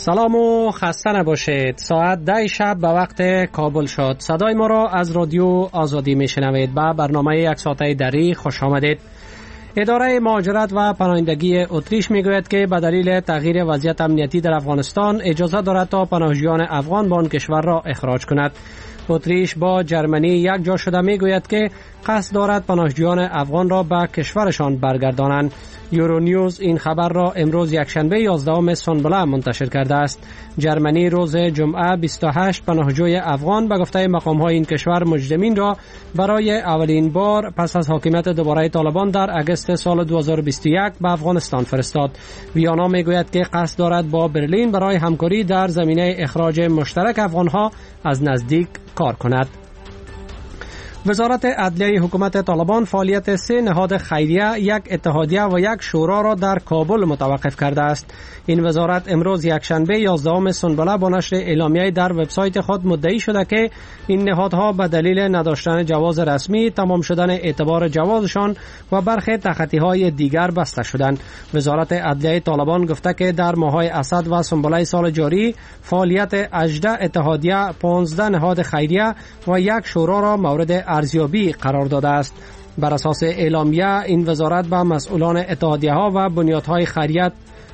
سلام و خسته نباشید. ساعت 10 شب به وقت کابل شد. صدای ما را از رادیو آزادی میشنوید. به برنامه یک ساعته دری خوش آمدید. اداره مهاجرت و پناهندگی اتریش میگوید که به دلیل تغییر وضعیت امنیتی در افغانستان اجازه دارد تا پناهجویان افغان به آن کشور را اخراج کند. اتریش با جرمنی یک جا شده میگوید که قصد دارد پناهجویان افغان را به کشورشان برگردانند. یورونیوز این خبر را امروز یکشنبه 11 سنبله منتشر کرده است. جرمنی روز جمعه 28 پناهجوی افغان به گفته مقام‌های این کشور مجرمین را برای اولین بار پس از حاکمیت دوباره طالبان در اگست سال 2021 به افغانستان فرستاد. ویانا میگوید که قصد دارد با برلین برای همکاری در زمینه اخراج مشترک افغانها از نزدیک کار کند. وزارت عدلیه حکومت طالبان فعالیت 3 نهاد خیریه، یک اتحادیه و یک شورا را در کابل متوقف کرده است. این وزارت امروز یکشنبه 11 سنبله با نشر اعلامیه در وبسایت خود مدعی شده که این نهادها به دلیل نداشتن جواز رسمی، تمام شدن اعتبار جوازشان و برخی تخطی‌های دیگر بسته شدند. وزارت عدلیه طالبان گفته که در ماه‌های اسد و سنبله سال جاری فعالیت 18 اتحادیه، 15 نهاد خیریه و یک شورا را مورد ارزیابی قرار داده است. بر اساس اعلامیه این وزارت به مسئولان اتحادیه‌ها و بنیادهای خیریت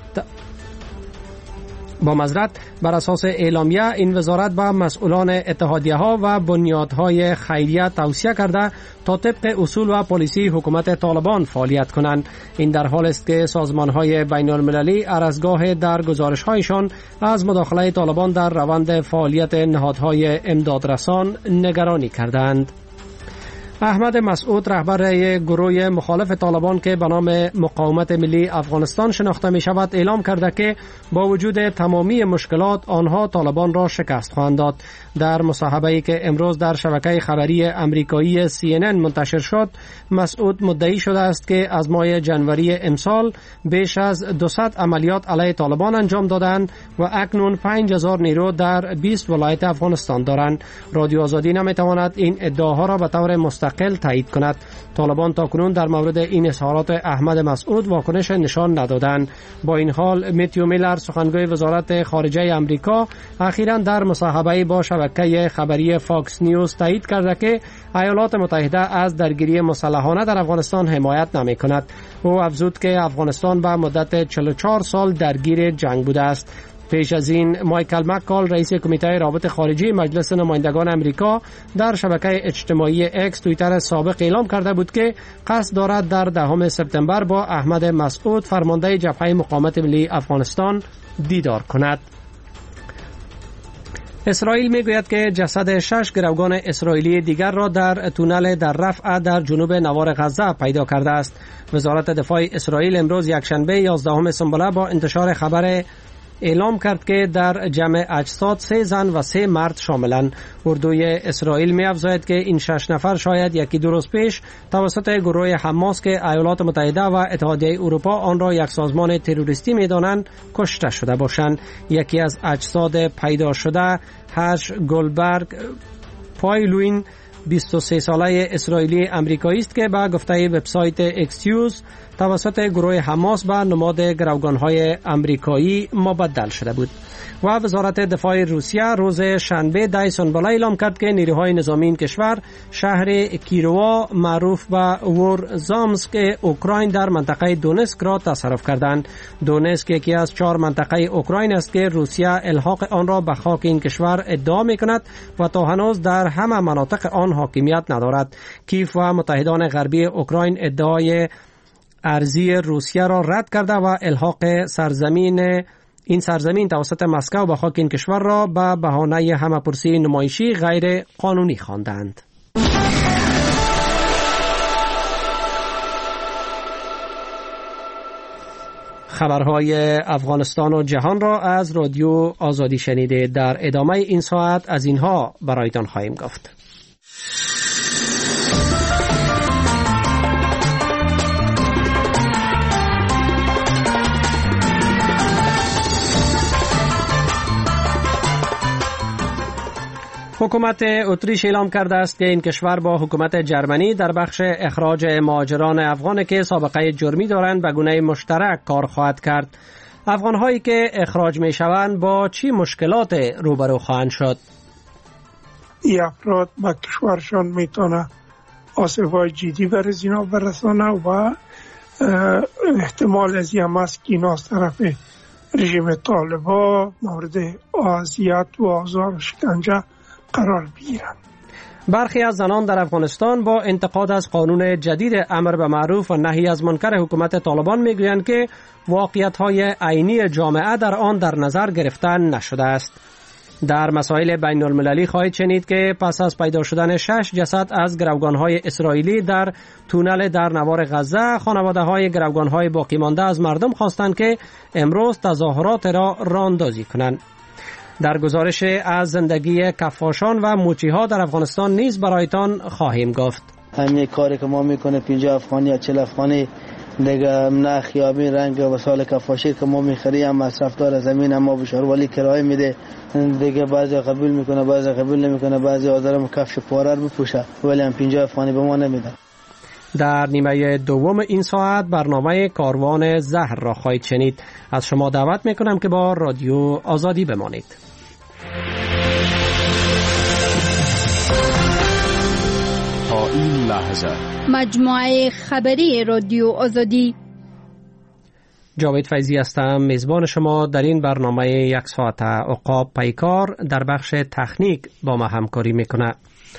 بر اساس اعلامیه این وزارت به مسئولان اتحادیه‌ها و بنیادهای خیریه توصیه کرده تا طبق اصول و پالیسی حکومت طالبان فعالیت کنند. این در حال است که سازمان‌های بین‌المللی هر از گاه در گزارش‌هایشان از مداخله طالبان در روند فعالیت نهادهای امدادرسان نگرانی کردند. احمد مسعود رهبر گروه مخالف طالبان که به نام مقاومت ملی افغانستان شناخته می شود اعلام کرده که با وجود تمامی مشکلات آنها طالبان را شکست خواهند داد. در مصاحبه‌ای که امروز در شبکه خبری امریکایی CNN منتشر شد، مسعود مدعی شده است که از ماه جنوری امسال بیش از 200 عملیات علیه طالبان انجام دادند و اکنون 5000 نیرو در 20 ولایت افغانستان دارند. رادیو آزادی نمیتواند این ادعاها را به طور مستقل تایید کند. طالبان تاکنون در مورد این اظهارات احمد مسعود واکنش نشان ندادند. با این حال متیو میلر سخنگوی وزارت خارجه آمریکا اخیراً در مصاحبه با شبکه خبری فاکس نیوز تایید کرده که ایالات متحده از درگیری مسلحانه در افغانستان حمایت نمی‌کند. او افزود که افغانستان به مدت 44 سال درگیر جنگ بوده است. پیش از این مایکل مکال رئیس کمیته روابط خارجی مجلس نمایندگان امریکا در شبکه اجتماعی اکس توییتر سابق اعلام کرده بود که قصد دارد در 10 سپتامبر با احمد مسعود فرمانده جبهه مقاومت ملی افغانستان دیدار کند. اسرائیل میگوید که جسد 6 گروگان اسرائیلی دیگر را در تونل در رفح در جنوب نوار غزه پیدا کرده است. وزارت دفاع اسرائیل امروز یکشنبه 11 سنبله با انتشار خبر اعلام کرد که در جمع اجساد 3 زن و 3 مرد شاملند. اردوی اسرائیل می افزاید که این 6 نفر شاید یکی دو روز پیش توسط گروه حماس که ایالات متحده و اتحادیه اروپا آن را یک سازمان تروریستی می دانند کشته شده باشند. یکی از اجساد پیدا شده هرش گولبرگ پایلوین 23 ساله اسرائیلی امریکایی است که به گفته وبسایت اکسیوز توسط گروه حماس به نماد گروگان‌های امریکایی مبدل شده بود. و وزارت دفاع روسیه روز شنبه 10 سنبله اعلام کرد که نیروهای نظامی این کشور شهر کیروا معروف به ورزامسک اوکراین در منطقه دونسک را تصرف کردند. دونسک یکی از 4 منطقه اوکراین است که روسیه الحاق آن را به خاک این کشور ادعا می‌کند و تا هنوز در همه مناطق آن حاکمیت ندارد. کیف و متحدان غربی اوکراین ادعای ارضی روسیه را رد کرده و الحاق این سرزمین توسط مسکو به خاک این کشور را به بهانه همه‌پرسی نمایشی غیر قانونی خواندند. خبرهای افغانستان و جهان را از رادیو آزادی شنیده. در ادامه این ساعت از اینها برایتان خواهیم گفت. حکومت اتریش اعلام کرده است که این کشور با حکومت جرمنی در بخش اخراج مهاجران افغان که سابقه جرمی دارند به گونه مشترک کار خواهد کرد. افغان‌هایی که اخراج می‌شوند با چی مشکلات روبرو خواهند شد؟ این افراد به کشورشان میتونه آسیب‌های جدی بر اینا برسانه و احتمال از این هم است که اینا از طرف رژیم طالبان مورد اذیت و آزار و شکنجه قرار بگیرند. برخی از زنان در افغانستان با انتقاد از قانون جدید امر به معروف و نهی از منکر حکومت طالبان میگویند که واقعیت‌های عینی جامعه در آن در نظر گرفته نشده است. در مسائل بین المللی خواهید شنید که پس از پیدا شدن 6 جسد از گروگان‌های اسرائیلی در تونل در نوار غزه، خانواده‌های گروگان‌های باقی مانده از مردم خواستند که امروز تظاهرات را راه‌اندازی کنند. در گزارش از زندگی کفاشان و موچی‌ها در افغانستان نیز برایتان خواهیم گفت. همین کاری که ما میکنه 50 افغانی یا 40 افغانی دیگه نه خیابی رنگ و سال کفاشی که ما میخریم مصرفدار زمین ما به شهرولی کرایه میده، دیگه بعضی قبول میکنه بعضی قبول نمیکنه، بعضی آدم کفش پاره رو بپوشه ولی هم 50 افغانی به ما نمیده. در نیمه دوم این ساعت برنامه کاروان زهر را خواهید شنید. از شما دعوت میکنم که با رادیو آزادی بمانید. تا این لحظه مجموعه خبری رادیو آزادی. جاوید فیضی هستم، میزبان شما. در این برنامه یک ساعت عقاب پیکار در بخش تکنیک با ما همکاری میکنه.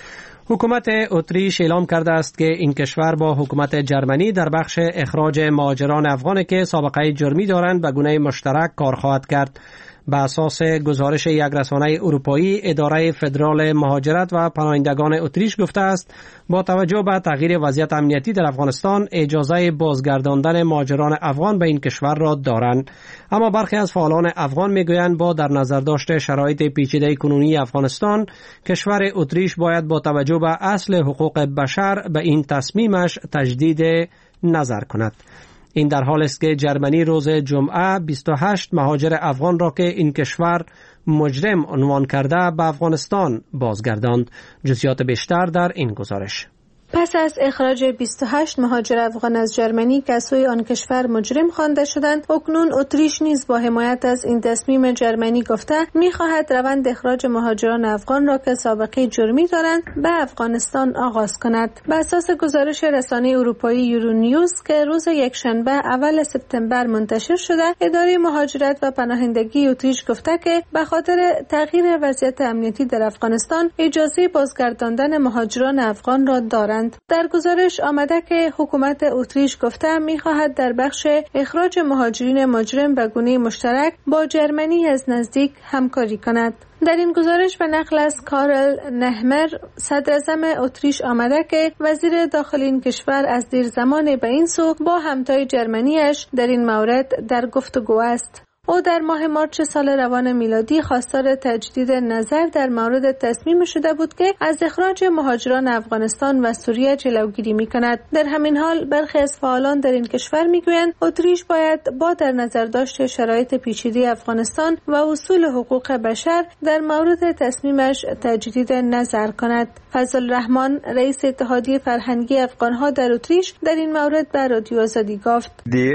حکومت اتریش اعلام کرده است که این کشور با حکومت جرمنی در بخش اخراج مهاجران افغان که سابقه جرمی دارند به گونه مشترک کار خواهد کرد. به اساس گزارش یک رسانه اروپایی، اداره فدرال مهاجرت و پناهندگان اتریش گفته است با توجه به تغییر وضعیت امنیتی در افغانستان اجازه بازگرداندن مهاجران افغان به این کشور را دارند. اما برخی از فعالان افغان میگویند با در نظر داشت شرایط پیچیده کنونی افغانستان، کشور اتریش باید با توجه به اصل حقوق بشر به این تصمیمش تجدید نظر کند. این در حال است که جرمنی روز جمعه 28 مهاجر افغان را که این کشور مجرم عنوان کرده به افغانستان بازگرداند. جزئیات بیشتر در این گزارش. پس از اخراج 28 مهاجر افغان از جرمنی که از سوی آن کشور مجرم خوانده شدند، اکنون اتریش نیز با حمایت از این تصمیم جرمنی گفته می‌خواهد روند اخراج مهاجران افغان را که سابقه جرمی دارند به افغانستان آغاز کند. بر اساس گزارش رسانه اروپایی یورونیوز که روز یکشنبه اول سپتامبر منتشر شده، اداره مهاجرت و پناهندگی اتریش گفته که به خاطر تغییر وضعیت امنیتی در افغانستان اجازه بازگرداندن مهاجران افغان را دارند. در گزارش آمده که حکومت اتریش گفته می‌خواهد در بخش اخراج مهاجرین مجرم به گونه مشترک با جرمنی از نزدیک همکاری کند. در این گزارش به نقل از کارل نهمر صدراعظم اتریش آمده که وزیر داخلی این کشور از دیر زمان به این سو با همتای جرمنیش در این مورد در گفتگو است. او در ماه مارچ سال روان میلادی خواستار تجدید نظر در مورد تصمیم شده بود که از اخراج مهاجران افغانستان و سوریه جلوگیری می‌کند. در همین حال برخی از فعالان در این کشور می‌گویند اتریش باید با در نظر داشت شرایط پیچیده افغانستان و اصول حقوق بشر در مورد تصمیمش تجدید نظر کند. فضل الرحمن رئیس اتحادیه فرهنگی افغان‌ها در اتریش در این مورد به رادیو آزادی گفت: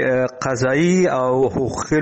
قضایی او حقوقی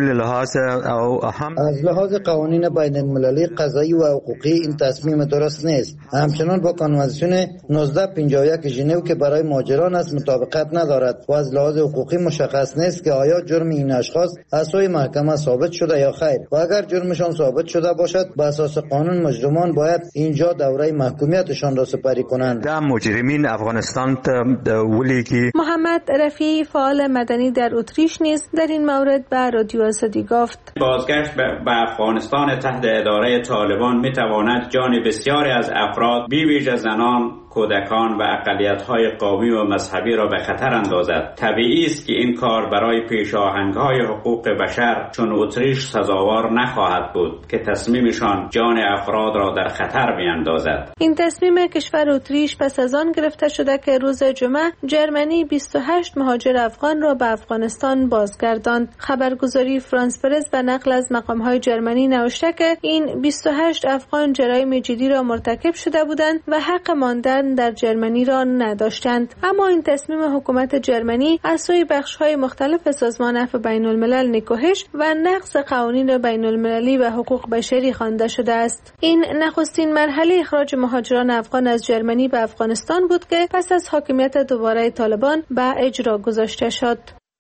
از لحاظ قوانین بین المللی قضایی و حقوقی این تصمیم درست نیست. همچنان با کنوانسیون 1951 ژنو که برای مهاجران است مطابقت ندارد و از لحاظ حقوقی مشخص نیست که آیا جرم این اشخاص از سوی محکمه ثابت شده یا خیر و اگر جرمشان ثابت شده باشد به اساس قانون مجرمان باید اینجا دوره محکومیتشان را سپری کنند. مجرمین افغانستان ولیگی. محمد رفیعی فعال مدنی در اتریش نیز در این مورد به رادیو آزادی گفت: بازگشت به افغانستان تحت اداره طالبان میتواند جان بسیاری از افراد بی ویژه زنان، کودکان و اقلیت‌های قومی و مذهبی را به خطر اندازد. طبیعی است که این کار برای پیشاهنگ‌های حقوق بشر چون اتریش سزاوار نخواهد بود که تصمیمشان جان افراد را در خطر می‌اندازد. این تصمیم کشور اتریش پس از آن گرفته شده که روز جمعه جرمنی 28 مهاجر افغان را به افغانستان بازگرداند. خبرگزاری فرانس پرس به نقل از مقام‌های جرمنی نوشته که این 28 افغان جرایم جدی را مرتکب شده بودند و حق ماندن روند در جرمنی را نداشتند. اما این تصمیم حکومت جرمنی از سوی بخش‌های مختلف سازمان عفو بین‌الملل نکوهش و نقض قوانین بین‌المللی و حقوق بشری خوانده شده است. این نخستین مرحله اخراج مهاجران افغان از جرمنی به افغانستان بود که پس از حاکمیت دوباره طالبان به اجرا گذاشته شد.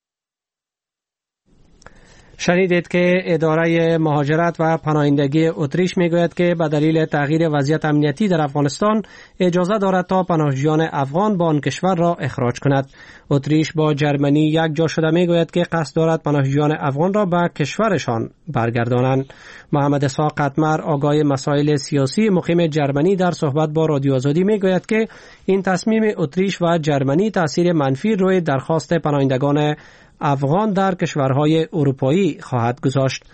شنیدید که اداره مهاجرت و پناهندگی اتریش میگوید که به دلیل تغییر وضعیت امنیتی در افغانستان اجازه دارد تا پناهجویان افغان با آن کشور را اخراج کند. اتریش با جرمنی یک جا شده میگوید که قصد دارد پناهجویان افغان را به کشورشان برگردانند. محمد اسحاق اتمر آگاه مسائل سیاسی مقیم جرمنی در صحبت با رادیو آزادی میگوید که این تصمیم اتریش و جرمنی تاثیر منفی روی درخواست پناهندگان افغان در کشورهای اروپایی خواهد گذاشت.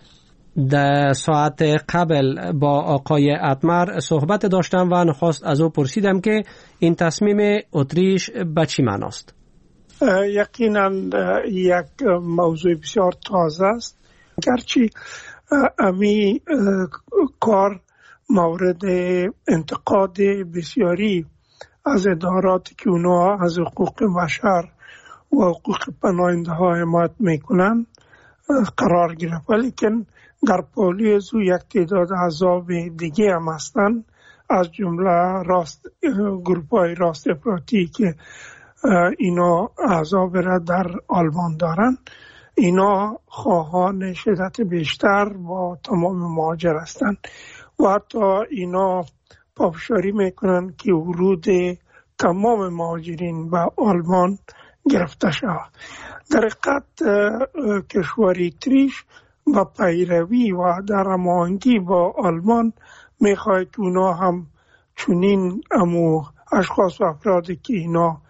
در ساعت قبل با آقای اتمر صحبت داشتم و نخست از او پرسیدم که این تصمیم اتریش به چی معناست؟ یقینا یک موضوع بسیار تازه است، گرچه امی کار مورد انتقاد بسیاری از ادارات که اونها از حقوق بشر و حقوق پناهنده ها حمایت میکنن قرار گرفت، ولیکن در پالیز و یک تعداد احزاب دیگه هم هستن، از جمله گروپ های راست افراطی که اینا احزاب را در آلمان دارن. اینا خواهان شدت بیشتر با تمام مهاجر هستند و حتی اینا پافشاری میکنن که ورود تمام مهاجرین به آلمان گرفته شود. در حقیقت کشور اتریش با پیروی و در هماهنگی با آلمان میخواهد که اونا هم چنین اشخاص و افرادی که اینا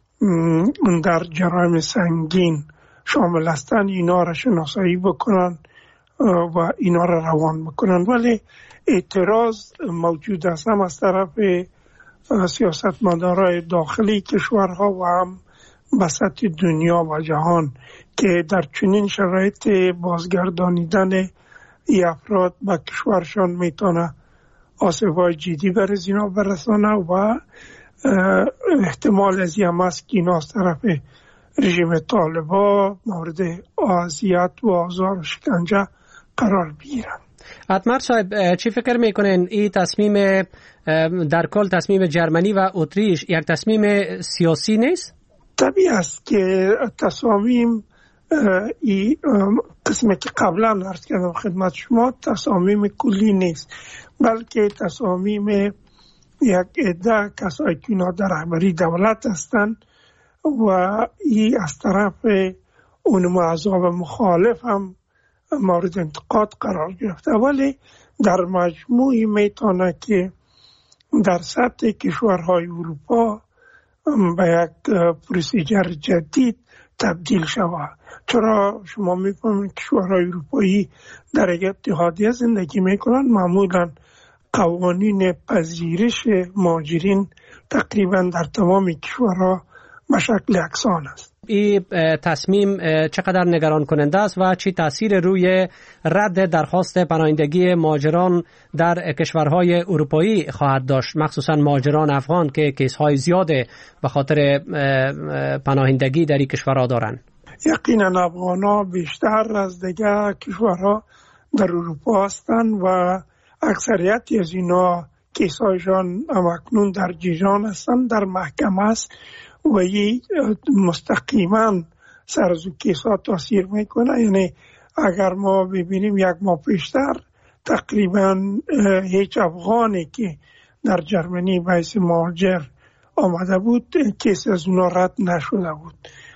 در جرایم سنگین شامل هستند اینا را شناسایی بکنن و اینا را روان بکنن. ولی اعتراض موجود است هم از طرف سیاستمدارای داخلی کشورها و هم بسط دنیا و جهان که در چنین شرایط بازگردانیدن ای افراد به کشورشان میتونه آسیب‌های جدی بر اینا برسانه و احتمال از این است که اینا از طرف رژیم طالبان مورد اذیت و آزار و شکنجه قرار بگیرن. اتمر صاحب چی فکر میکنین این تصمیم در کل تصمیم جرمنی و اتریش یک تصمیم سیاسی نیست؟ طبیعی است که تصامیم این قسمی که قبلا عرض کردم خدمت شما تصامیم کلی نیست، بلکه تصامیم یک عده کسایی که اینا در رهبری دولت هستند و این از طرف اون احزاب مخالف هم مورد انتقاد قرار گرفته، ولی در مجموعی میتونه که در سطح کشورهای اروپا به یک پروسیجر جدید تبدیل شود. چرا شما میفهمید کشورهای اروپایی در یک اتحادیه زندگی میکنن، معمولا قوانین پذیرش مهاجرین تقریبا در تمام کشورها به شکل یکسان است. این تصمیم چقدر نگران کننده است و چی تاثیر روی رد درخواست پناهندگی مهاجران در کشورهای اروپایی خواهد داشت، مخصوصا مهاجران افغان که کیس‌های زیاد به خاطر پناهندگی در این کشورها دارند؟ یقینا افغان‌ها بیشتر از دیگر کشورها در اروپا هستند و اکثریتی از اینا کیس‌هایشان اکنون در جریان هستند، در محکمه است و این مستقیما سر از کیس‌ها تاثیر میکنه. یعنی اگر ما ببینیم یک ماه پیشتر تقریبا هیچ افغانی که در جرمنی به حیث مهاجر آمده بود کیس از اونا رد نشده بود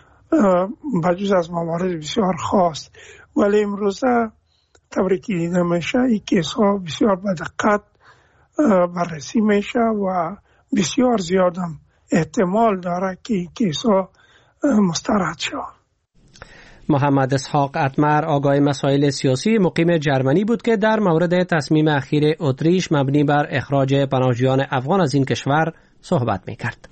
بجز از موارد بسیار خاص، ولی امروزه طوری که دیده میشه این کیس ها بسیار به دقت بررسی میشه و بسیار زیادم احتمال داره که این کیس ها مسترد شود. محمد اسحاق اتمر آگاه مسائل سیاسی مقیم جرمنی بود که در مورد تصمیم اخیر اتریش مبنی بر اخراج پناهجویان افغان از این کشور صحبت میکرد.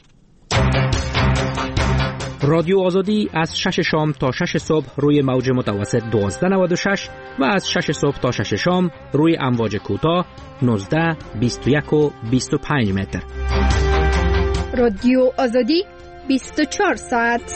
رادیو آزادی از 6 شام تا 6 صبح روی موج متوسط 1296 و از 6 صبح تا 6 شام روی امواج کوتاه 19، 21 و 25 متر. رادیو آزادی 24 ساعت.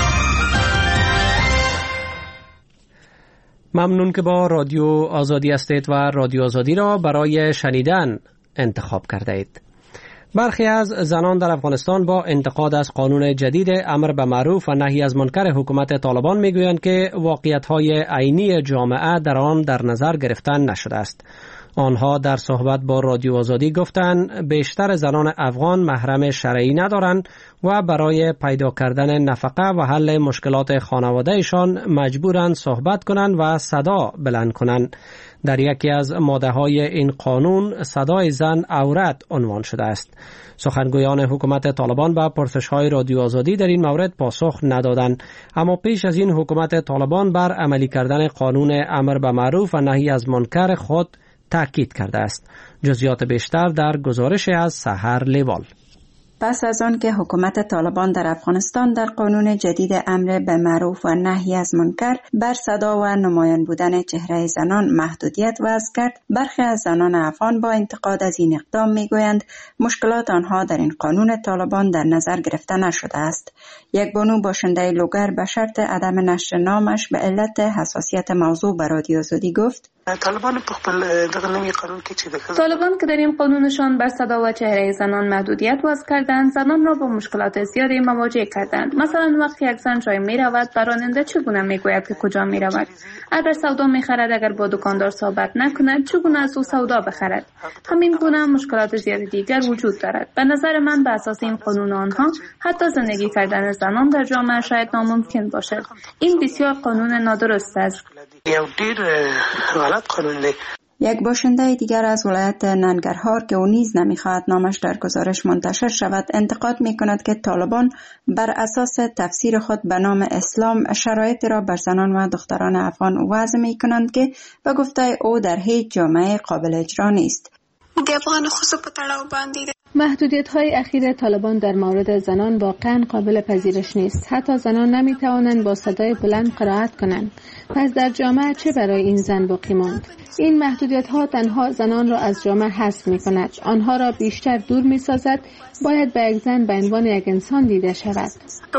ممنون که با رادیو آزادی هستید و رادیو آزادی را برای شنیدن انتخاب کرده اید. برخی از زنان در افغانستان با انتقاد از قانون جدید امر به معروف و نهی از منکر حکومت طالبان میگویند که واقعیت‌های عینی جامعه در آن در نظر گرفته نشده است. آنها در صحبت با رادیو آزادی گفتند بیشتر زنان افغان محرم شرعی ندارند و برای پیدا کردن نفقه و حل مشکلات خانوادهشان مجبورند صحبت کنند و صدا بلند کنند. در یکی از ماده‌های این قانون صدای زن عورت عنوان شده است. سخنگویان حکومت طالبان به پرسش‌های رادیو آزادی در این مورد پاسخ ندادند، اما پیش از این حکومت طالبان بر عملی کردن قانون امر به معروف و نهی از منکر خود تاکید کرده است. جزئیات بیشتر در گزارش از سحر لیوال. پس از آن که حکومت طالبان در افغانستان در قانون جدید امر به معروف و نهی از منکر بر صدا و نمایان بودن چهره زنان محدودیت وضع کرد، برخی از زنان افغان با انتقاد از این اقدام میگویند مشکلات آنها در این قانون طالبان در نظر گرفته نشده است. یک بانو باشنده لوگر به شرط عدم نشر نامش به علت حساسیت موضوع به رادیو آزادی گفت: طالبان که در این قانونشان بر صدا و چهره زنان محدودیت وضع کردند، زنان را با مشکلات زیادی مواجه کردند. مثلا وقتی یک زن جای می رود، بر راننده چگونه می گوید که کجا می رود؟ اگر سودا می خرد، اگر با دکاندار صحبت نکند، چگونه از او سودا بخرد؟ همین گونه مشکلات زیادی دیگر وجود دارد. به نظر من به اساس این قانون آنها حتی زندگی کردن زنان در جامعه شاید ناممکن باشد. این بسیار قانون نادرست است. یک باشنده دیگر از ولایت ننگرهار که او نیز نمیخواهد نامش در گزارش منتشر شود انتقاد میکند که طالبان بر اساس تفسیر خود به نام اسلام شرایط را بر زنان و دختران افغان وضع میکنند که به گفته او در هیچ جامعه قابل اجرا نیست. محدودیت‌های اخیر طالبان در مورد زنان واقعاً قابل پذیرش نیست. حتی زنان نمی‌توانند با صدای بلند قرائت کنند. پس در جامعه چه برای این زن باقی ماند؟ این محدودیت‌ها تنها زنان را از جامعه حذف می‌کند. آنها را بیشتر دور می‌سازد. باید به یک زن به عنوان یک انسان دیده شود.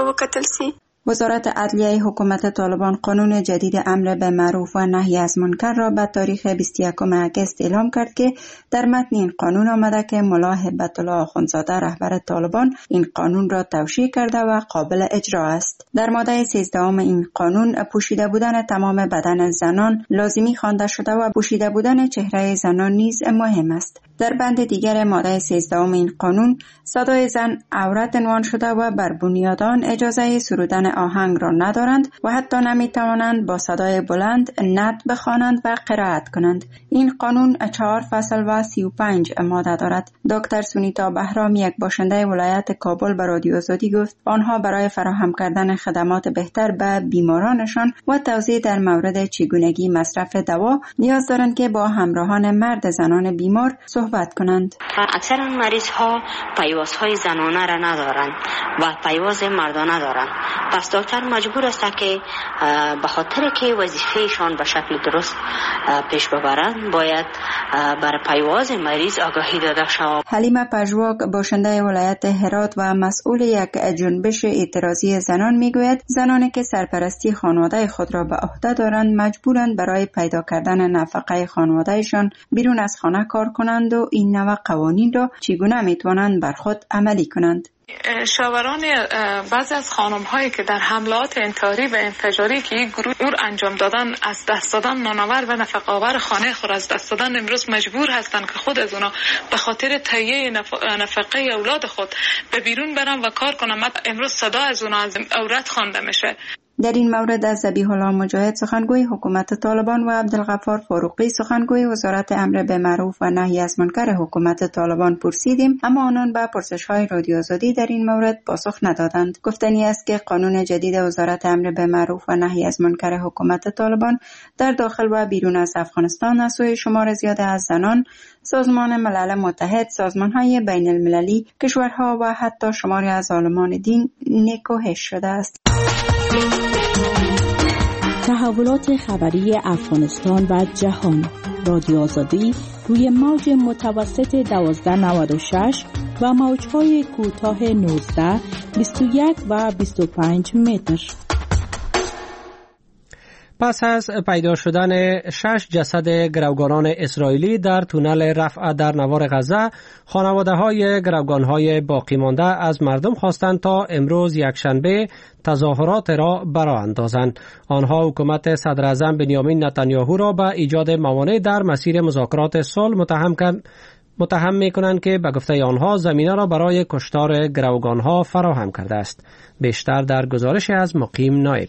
وزارت عدلیه حکومت طالبان قانون جدید امر به معروف و نهی از منکر را به تاریخ 21 اگست اعلام کرد که در متن این قانون آمده که ملا هبت الله آخوندزاده رهبر طالبان این قانون را توشیح کرده و قابل اجرا است. در ماده 13 این قانون پوشیده بودن تمام بدن زنان لازمی خوانده شده و پوشیده بودن چهره زنان نیز مهم است. در بند دیگر ماده 13 این قانون صدای زن عورت عنوان شده و بر بنیاد آن اجازه سرودن آهنگ را ندارند و حتی نمی-توانند با صدای بلند نعت بخوانند و قرائت کنند. این قانون 4 فصل و 35 ماده دارد. دکتر سونیتا بهرام یک باشنده ولایت کابل به رادیو آزادی گفت آنها برای فراهم کردن خدمات بهتر به بیمارانشان و توضیح در مورد چگونگی مصرف دوا نیاز دارند که با همراهان مرد زنان بیمار صحبت کنند. اکثر مریض ها پیوازهای زنانه را ندارند و پیواز مردانه دارند. پس دکتر مجبور است که به خاطر که وظیفهشان به شکل درست پیش ببرند باید بر پیواز مریض آگاهی داده شود. حلیمه پژواک باشنده ولایت هرات و مسئول یک جنبش اعتراضی زنان میگوید زنانی که سرپرستی خانواده خود را به عهده دارند مجبورند برای پیدا کردن نفقه خانوادهشان بیرون از خانه کار کنند و این نوع قوانین را چگونه میتوانند بر خود عملی کنند. شاوران بعضی از خانم هایی که در حملات انتحاری و انفجاری که یک گروه انجام دادن از دست دادن نانآور و نفقه آور خانه خود از دست دادن امروز مجبور هستند که خود از اونا به خاطر تهیه نفقه اولاد خود به بیرون برن و کار کنن. امروز صدا از اونا از عورت خوانده میشه. در این مورد از ذبیح الله مجاهد سخنگوی حکومت طالبان و عبدالغفار فاروقی سخنگوی وزارت امر به معروف و نهی از منکر حکومت طالبان پرسیدیم، اما آنان به پرسش‌های رادیو آزادی در این مورد پاسخ ندادند. گفتنی است که قانون جدید وزارت امر به معروف و نهی از منکر حکومت طالبان در داخل و بیرون از افغانستان از سوی شمار زیاد از زنان، سازمان ملل متحد، سازمان‌های بین المللی، کشورها و حتی شماری از عالمان دین نکوهش شده است. تحولات خبری افغانستان و جهان. رادیو آزادی روی موج متوسط 1296 و موج‌های کوتاه 19، 21 و 25 متر. پس از پیدا شدن 6 جسد گروگانان اسرائیلی در تونل رفح در نوار غزه، خانواده‌های گروگان‌های باقی مانده از مردم خواستند تا امروز یکشنبه تظاهرات را برآ اندازند. آنها حکومت صدر اعظم بنیامین نتانیاهو را به ایجاد موانع در مسیر مذاکرات صلح متهم می‌کنند که به گفته آنها زمینه را برای کشتار گروگان‌ها فراهم کرده است. بیشتر در گزارش از مقیم نایب.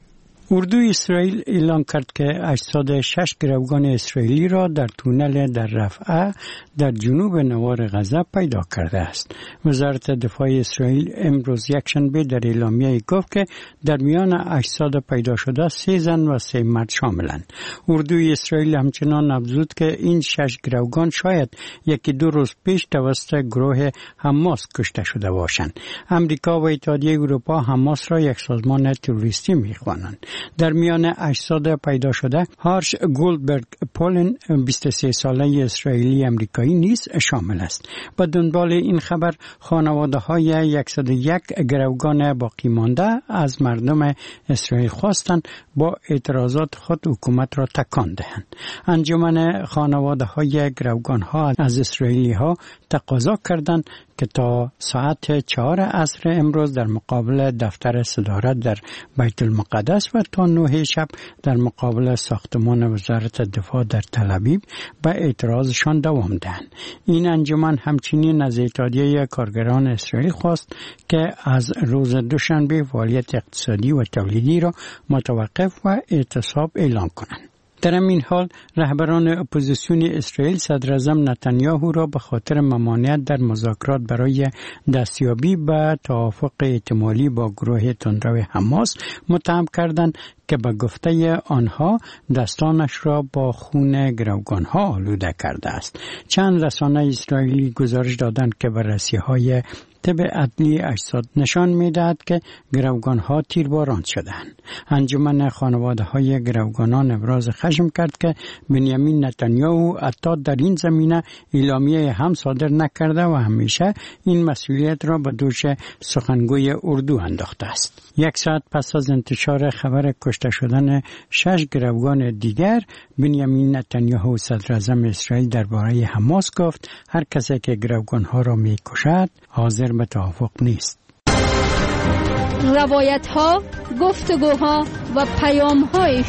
اردوی اسرائیل اعلام کرد که اجساد 6 گروگان اسرائیلی را در تونل در رفح در جنوب نوار غزه پیدا کرده است. وزارت دفاع اسرائیل امروز یکشنبه در اعلامیه گفت که در میان اجساد پیدا شده 3 زن و 3 مرد شاملند. اردوی اسرائیل همچنان افزود که این 6 گروگان شاید 1-2 روز پیش توسط گروه حماس کشته شده باشند. امریکا و اتحادیه اروپا حماس را یک سازمان تروریستی می‌خوانند. در میان اجساد پیدا شده هارش گولدبرگ پولن 23 ساله اسرائیلی امریکایی نیز شامل است. با دنبال این خبر خانواده‌های 101 گروگان باقی مانده از مردم اسرائیل خواستند با اعتراضات خود حکومت را تکان دهند. انجمن خانواده‌های گروگان‌ها از اسرائیلی‌ها تقاضا کردند که تا ساعت 4 عصر امروز در مقابل دفتر صدارت در بیت المقدس و تا 9 شب در مقابل ساختمان وزارت دفاع در تل ابیب به اعتراضشان دوام دهند. این انجمن همچنین از اتحادیه کارگران اسرائیل خواست که از روز دوشنبه فعالیت اقتصادی و تولیدی را متوقف و اعتصاب اعلام کنند. در این حال رهبران اپوزیسیون اسرائیل صدر اعظم نتانیاهو را به خاطر ممانعت در مذاکرات برای دستیابی به توافق احتمالی با گروه تندرو حماس متهم کردند که به گفته آنها دستانش را با خون گروگانها آلوده کرده است. چند رسانه اسرائیلی گزارش دادند که بررسی‌های طب عدلی اجساد نشان می‌دهد که گروگان‌ها تیرباران شدند. انجمن خانواده‌های گروگانان ابراز خشم کرد که بنیامین نتانیاهو حتی در این زمینه اعلامیه هم صادر نکرده و همیشه این مسئولیت را به دوش سخنگوی اردو انداخته است. 1 ساعت پس از انتشار خبر کشته شدن 6 گروگان دیگر، بنیامین نتانیاهو صدر اعظم اسرائیل درباره حماس گفت هر کسی که گروگان‌ها را می‌کشد حاضر به توافق نیست. روایت‌ها، گفتگوها و پیام‌های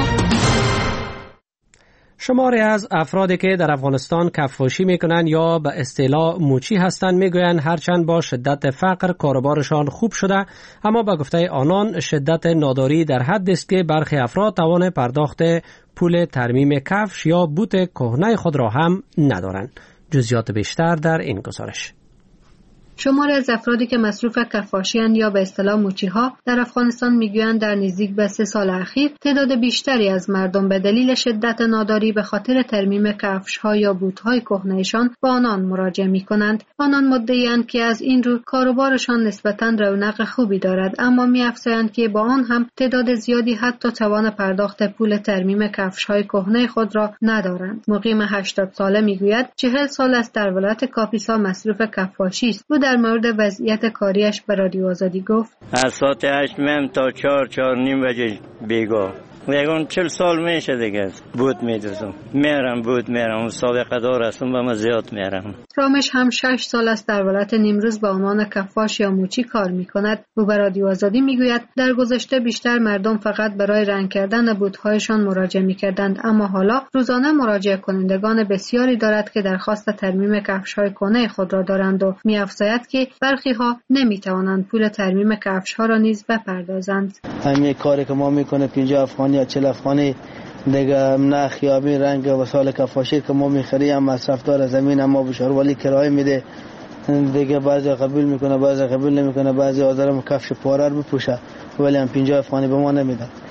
شماری از افرادی که در افغانستان کفاشی میکنند یا به اصطلاح موچی هستند میگویند هرچند با شدت فقر کاروبارشان خوب شده، اما به گفته آنان شدت ناداری در حدی است که برخی افراد توان پرداخت پول ترمیم کفش یا بوت کهنه خود را هم ندارند. جزئیات بیشتر در این گزارش. شماری از افرادی که مصروف کفاشی‌اند یا به اصطلاح موچی‌ها در افغانستان میگویند در نزدیک به 3 سال اخیر تعداد بیشتری از مردم به دلیل شدت ناداری به خاطر ترمیم کفش‌ها یا بوت‌های کهنه‌شان به آنان مراجعه می‌کنند. آنان مدعی‌اند که از این رو کاروبارشان نسبتاً رونق خوبی دارد، اما می‌افزایند که با آن هم تعداد زیادی حتی توان پرداخت پول ترمیم کفش‌های کهنه خود را ندارند. مقیم 80 ساله میگوید 40 سال است در ولایت کاپیسا مصروف کفاشی است. در مورد وضعیت کاریش به رادیو آزادی گفت از ساعت 8 میم تا 4-4:30 بجه بیگاه. یکون 40 سال میشه دیگه بود میدوزم میرم سابقه دار هستم و من زیاد میرم. رامش هم 6 سال است در ولایت نیمروز به عنوان کفاش یا موچی کار میکند. او به رادیو آزادی میگوید در گذشته بیشتر مردم فقط برای رنگ کردن بوت‌هایشان مراجعه میکردند، اما حالا روزانه مراجعه کنندگان بسیاری دارد که درخواست ترمیم کفش‌های کهنه خود را دارند و می‌افزاید که برخی ها نمیتوانند پول ترمیم کفش‌ها را نیز بپردازند. همین کاری که ما میکنه 50 افغانی یا 40 افغانی دیگه نه خیابی رنگ وسایل کفاشی که ما میخریم مصرف دار زمین ما به شهرولی کرایه میده دیگه، بعضی قبول میکنه بعضی قبول نمیکنه، بعضی آدم کفش پاره رو بپوشه ولی هم 50 افغانی به ما نمیدن.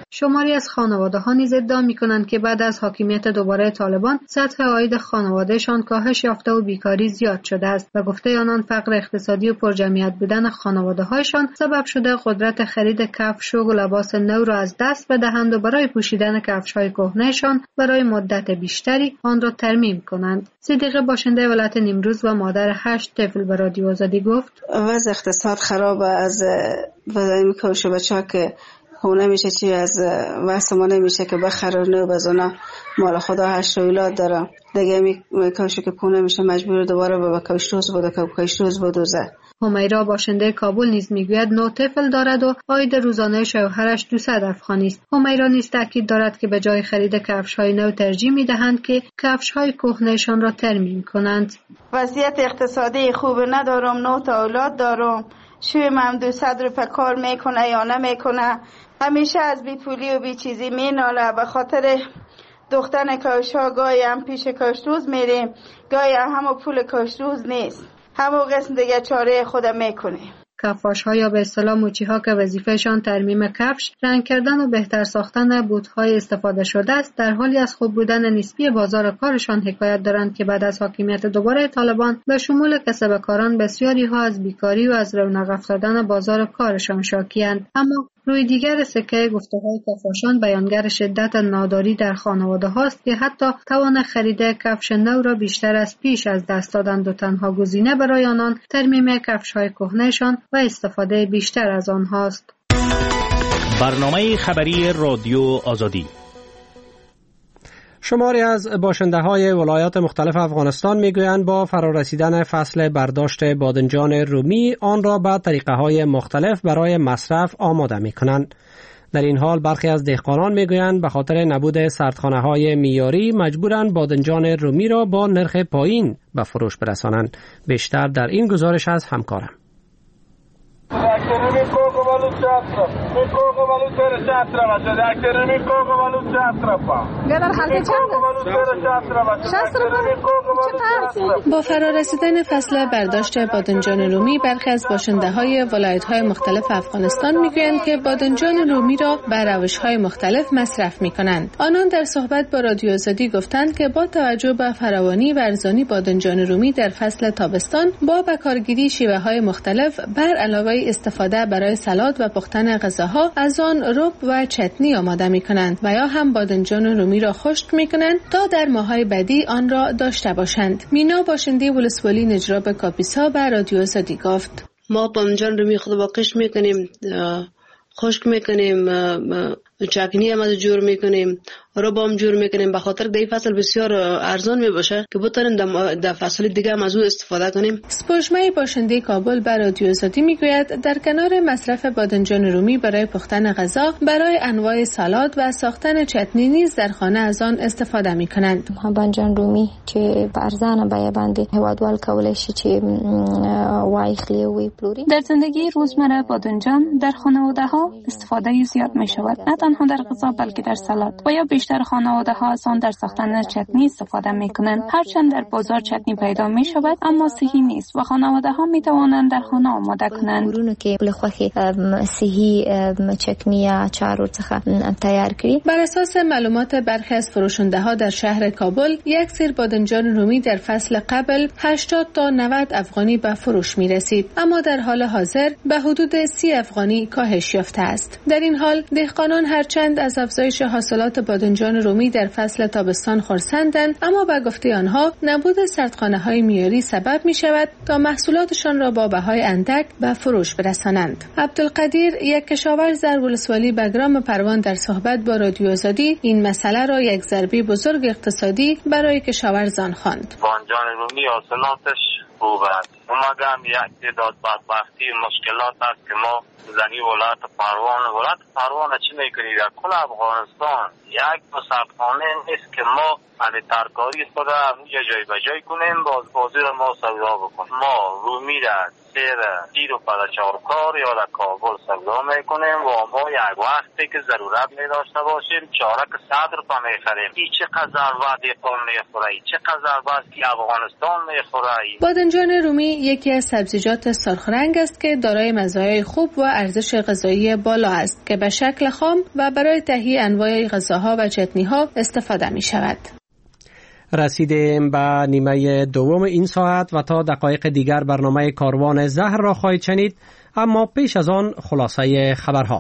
شماری از خانواده‌ها نیز ادعا می‌کنند که بعد از حاکمیت دوباره طالبان سطح عاید خانوادهشان کاهش یافته و بیکاری زیاد شده است و گفته آنان فقر اقتصادی و پرجمعیت بودن خانواده‌هایشان سبب شده قدرت خرید کفش و لباس نو را از دست بدهند و برای پوشیدن کفش‌های کهنه‌شان برای مدت بیشتری آن را ترمیم کنند. صدیقه باشنده ولایت نیمروز و مادر 8 طفل به رادیو آزادی گفت: وضع اقتصاد خراب از وضعی میکوشه بچه که خونه میشه چی از واسه نمیشه که بخرن و بزنه مال خدا 8 اولاد داره دیگه میکوشه که خونه میشه مجبور دوباره به کشتوز بوده که کشتوز بدوزه. همیرا باشنده کابل نیز میگوید 9 طفل دارد و عاید روزانه شوهرش 200 افغانی است. همیرا نیز تاکید دارد که به جای خرید کفش‌های نو ترجیح میدهند که کفش‌های کهنه‌شان را ترمیم کنند. وضعیت اقتصادی خوب ندارم، 9 تا اولاد دارم، شویم هم 200 روپیه کار میکنه یا نمیکنه، همیشه از بی پولی و بی چیزی میناله. به خاطر دختن کاشا گاهی هم پیش کاشتوز میریم، گاهی هم پول کاشتوز نیست، همون قسم دیگه چاره خودم میکنیم. کفاش‌ها یا به اصطلاح موچی‌ها که وظیفه‌شان ترمیم کفش، رنگ کردن و بهتر ساختن بوت‌های استفاده شده است، در حالی از خوب بودن نسبی بازار کارشان حکایت دارند که بعد از حاکمیت دوباره طالبان به شمول کسب کاران بسیاری‌ها از بیکاری و از رونق افتادن بازار کارشان شاکی‌اند. اما روی دیگر سکه گفته‌های کفاشان بیانگر شدت ناداری در خانواده هاست که حتی توان خرید کفش نو را بیشتر از پیش از دست دادند و تنها گزینه برای آنان ترمیم کفش‌های کهنه‌شان و استفاده بیشتر از آنهاست. برنامه خبری رادیو آزادی. شماری از باشنده‌های ولایات مختلف افغانستان میگویند با فرارسیدن فصل برداشت بادنجان رومی آن را به طریقه‌های مختلف برای مصرف آماده می‌کنند. در این حال برخی از دهقانان میگویند به خاطر نبود سردخانه‌های معیاری مجبورند بادنجان رومی را با نرخ پایین به فروش برسانند. بیشتر در این گزارش از همکارم. با فرارسیدن فصل برداشت بادنجان رومی برخی از باشنده‌های ولایت‌های مختلف افغانستان می‌گویند که بادنجان رومی را به روش‌های مختلف مصرف می‌کنند. آنان در صحبت با رادیو آزادی گفتند که با توجه به فراوانی و ارزانی بادنجان رومی در فصل تابستان با بکارگیری شیوه‌های مختلف بر علاوه استفاده برای سالاد و پختن غذاها از آن رب و چتنی آماده می‌کنند و یا هم بادنجان رومی را خشک می‌کنند تا در ماه‌های بعدی آن را داشته باشند. مینا باشنده ولسوالی نجراب کاپیسا به رادیو آزادی گفت: ما بادنجان رومی خود با قشر می‌کنیم، خشک می‌کنیم، چکنی هم از جور می‌کنیم، رب هم جور می‌کنیم. به خاطر در این فصل بسیار ارزان می‌باشه که بتونیم در فصل دیگه هم از او استفاده کنیم. سپوشمه باشنده کابل به رادیو آزادی میگوید در کنار مصرف بادنجان رومی برای پختن غذا، برای انواع سالاد و ساختن چتنی نیز در خانه از آن استفاده می‌کنند. بادنجان رومی چې ارزانه بیه باندې هوادوال کولای شي چې وایخلی وی پلوری. در زندگی روزمره بادنجان در خانواده‌ها استفاده زیاد می‌شود، نه تنها در غذا بلکه در سالاد و یا بیشتر خانواده‌ها از آن در ساختن چتنی استفاده می‌کنند. هرچند در بازار چتنی پیدا می‌شود اما صحی نیست و خانواده‌ها می‌توانند در خانه آماده کنند. ورونو کې بل خوخي صحی چکنی یا چارو څخه تیار کړي. بر اساس معلومات برخی از فروشنده‌ها در شهر کابل، یک سیر بادنجان رومی در فصل قبل 80 تا 90 افغانی به فروش می‌رسید، اما در حال حاضر به حدود 30 افغانی کاهش یافته است. در این حال دهقانان هرچند از افزایش حاصلات بادنجان رومی در فصل تابستان خرسندند، اما به گفته آنها نبود سردخانه‌های معیاری سبب می‌شود تا محصولاتشان را با بهای اندک به فروش برسانند. عبدالقدیر، یک کشاورز در ولسوالی بگرام پروان، در صحبت با رادیو آزادی این مسئله را یک ضربه بزرگ اقتصادی برای کشاورزان خواند. بادنجان رومی حاصلاتش خوب است. مگم یک تعداد بدبختی مشکلات است که ما زنی ولایت پروان چی میکنیم؟ در کل افغانستان یک مصرفخانه نیست که ما همه ترکاری خود را جای به جای کنیم، بازی را ما سودا بکنیم. ما رومی را دیر دیر و پدچارکار یا در کابل سودا میکنیم و ما یک وقتی که ضرورت می داشته باشیم چارک 100 روپا میخریم. این چقدر ضربت قوم میخوره، چقدر ضربت که افغانستان میخوره. بادنجان رومی یکی از سبزیجات سرخ رنگ است که دارای مزایای خوب و ارزش غذایی بالا است که به شکل خام و برای تهیه انواع غذاها و چتنی‌ها استفاده می شود. رسیدیم به نیمه دوم این ساعت و تا دقایق دیگر برنامه کاروان زهر را خواهید شنید، اما پیش از آن خلاصه خبرها.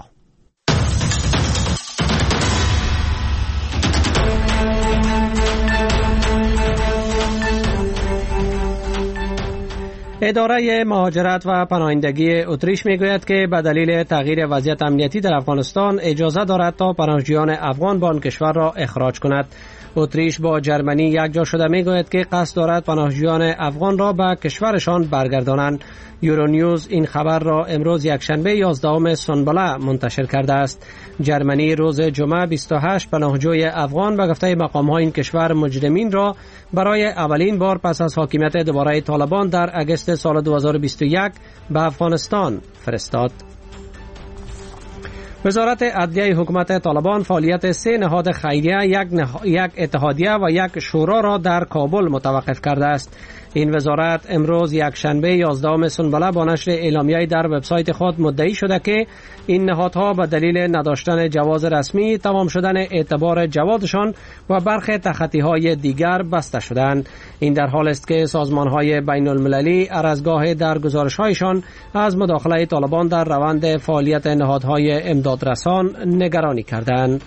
اداره مهاجرت و پناهندگی اتریش میگوید که به دلیل تغییر وضعیت امنیتی در افغانستان اجازه دارد تا پناهجویان افغان به آن کشور را اخراج کند. اتریش با جرمنی یک جا شده میگوید که قصد دارد پناهجویان افغان را به کشورشان برگردانند. یورونیوز این خبر را امروز یکشنبه 11 سنبله منتشر کرده است. جرمنی روز جمعه 28 پناهجوی افغان به گفته مقام‌های این کشور مجرمین را برای اولین بار پس از حاکمیت دوباره طالبان در اگست سال 2021 به افغانستان فرستاد. وزارت عدلیه حکومت طالبان فعالیت 3 نهاد خیریه، یک اتحادیه و یک شورا را در کابل متوقف کرده است. این وزارت امروز یکشنبه 11 سنبله با نشر اعلامیه‌ای در وبسایت خود مدعی شده که این نهادها به دلیل نداشتن جواز رسمی، تمام شدن اعتبار جوازشان و برخی تخطی‌های دیگر بسته شدند. این در حال است که سازمان‌های بین‌المللی هر از گاه در گزارش‌هایشان از مداخله طالبان در روند فعالیت نهادهای امدادرسان نگرانی کردند.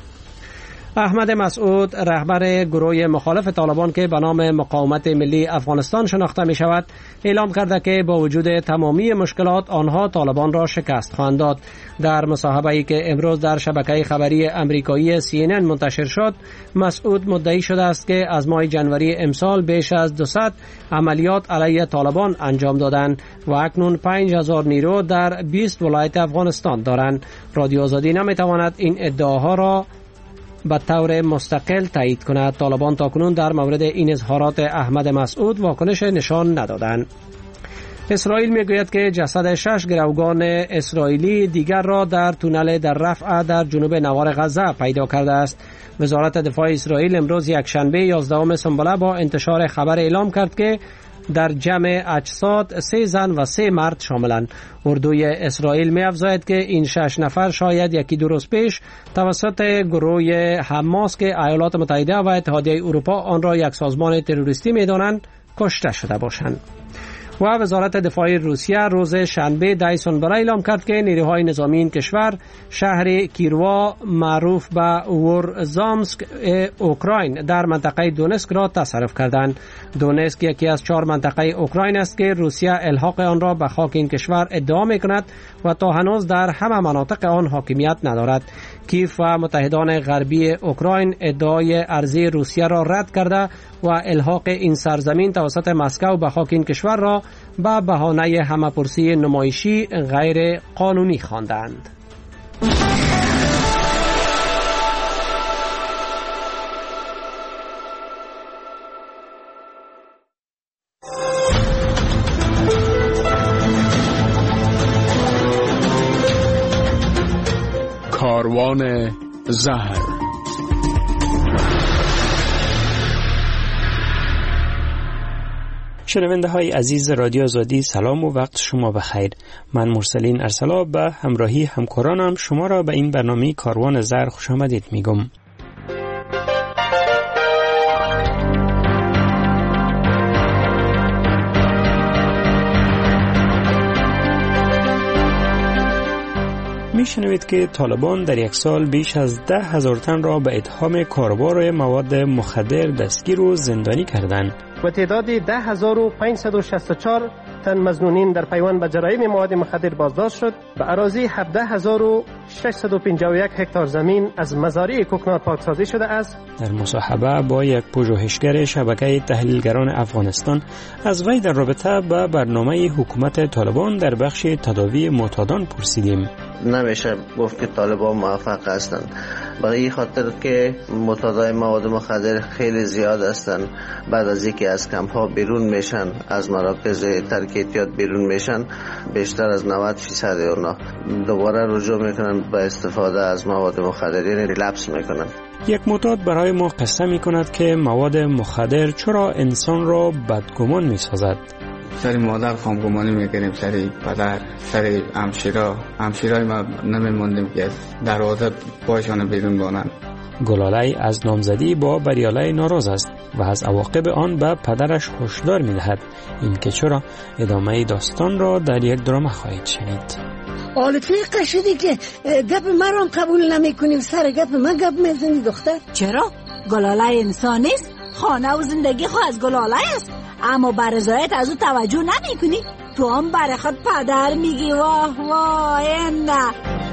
احمد مسعود، رهبر گروه مخالف طالبان که به نام مقاومت ملی افغانستان شناخته می شود، اعلام کرده که با وجود تمامی مشکلات آنها طالبان را شکست خواهند داد. در مصاحبه‌ای که امروز در شبکه خبری امریکایی CNN منتشر شد، مسعود مدعی شده است که از ماه جنوری امسال بیش از 200 عملیات علیه طالبان انجام دادند و اکنون 5000 نیرو در 20 ولایت افغانستان دارند. رادیو آزادی نمی‌تواند این ادعاها را به طور مستقل تایید کند. طالبان تاکنون در مورد این اظهارات احمد مسعود واکنش نشان ندادند. اسرائیل میگوید که جسد 6 گروگان اسرائیلی دیگر را در تونل در رفح در جنوب نوار غزه پیدا کرده است. وزارت دفاع اسرائیل امروز یکشنبه 11 سنبله با انتشار خبر اعلام کرد که در جمع اجساد 3 زن و 3 مرد شاملند. اردوی اسرائیل می افزاید که این 6 نفر شاید یکی دو روز پیش توسط گروه حماس که ایالات متحده و اتحادیه اروپا آن را یک سازمان تروریستی می دانند کشته شده باشند. و وزارت دفاع روسیه روز شنبه 10 سنبله اعلام کرد که نیروهای نظامی این کشور شهر کیروا معروف به ورزامسک اوکراین در منطقه دونسک را تصرف کردند. دونسک یکی از 4 منطقه اوکراین است که روسیه الحاق آن را به خاک این کشور ادعا می‌کند و تا هنوز در همه مناطق آن حاکمیت ندارد. کیف و متحدان غربی اوکراین ادعای ارضی روسیه را رد کرده و الحاق این سرزمین توسط مسکو به خاک این کشور را به بهانه همه‌پرسی نمایشی غیر قانونی خواندند. کاروان زهر. شنونده های عزیز رادیو آزادی، سلام و وقت شما بخیر. من مرسلین ارسلا به همراهی همکارانم شما را به این برنامه کاروان زهر خوش آمدید میگم. میشنوید که طالبان در یک سال بیش از 10,000 تن را به اتهام کاروبار مواد مخدر دستگیر و زندانی کردند و تعداد 10,564 تن مظنونین در پیوند به جرایم مواد مخدر بازداشت شد. به اراضی 17,000 651 هکتار زمین از مزارع کوکنار پاکسازی شده است. در مصاحبه با یک پژوهشگر شبکه تحلیلگران افغانستان از وی در رابطه با برنامه حکومت طالبان در بخش تداوی معتادان پرسیدیم. نمیشه گفت که طالبان موفق هستند، برای این خاطر که معتادای مواد مخدر خیلی زیاد هستند. بعد از اینکه از کمپ ها بیرون میشن، از مراکز ترک اعتیاد بیرون میشن، بیشتر از 90% اونا دوباره رجوع میکنن به استفاده از مواد مخدر، یعنی ریلپس میکنن. یک معتاد برای ما قصه میکند که مواد مخدر چرا انسان را بدگمان میسازد. سر مادر خامگمانی میکنیم، سر پدر، سر همشیرای ما نمیموندیم که دروازه پایشان بیرون بانند. گلاله از نامزدی با بریاله ناراض است و از عواقب آن به پدرش هشدار میدهد. این که چرا ادامه داستان را در یک درام خواهید شنید. آلفه قشدی که گپ مرام قبول نمی کنیم، سر گپ من گپ میزنی دختر. چرا؟ گلاله انسان نیست؟ خانه و زندگی خود از گلاله است، اما بر رضایت از او توجه نمی کنی؟ تو هم بر خود پدر میگی. واه واه نه.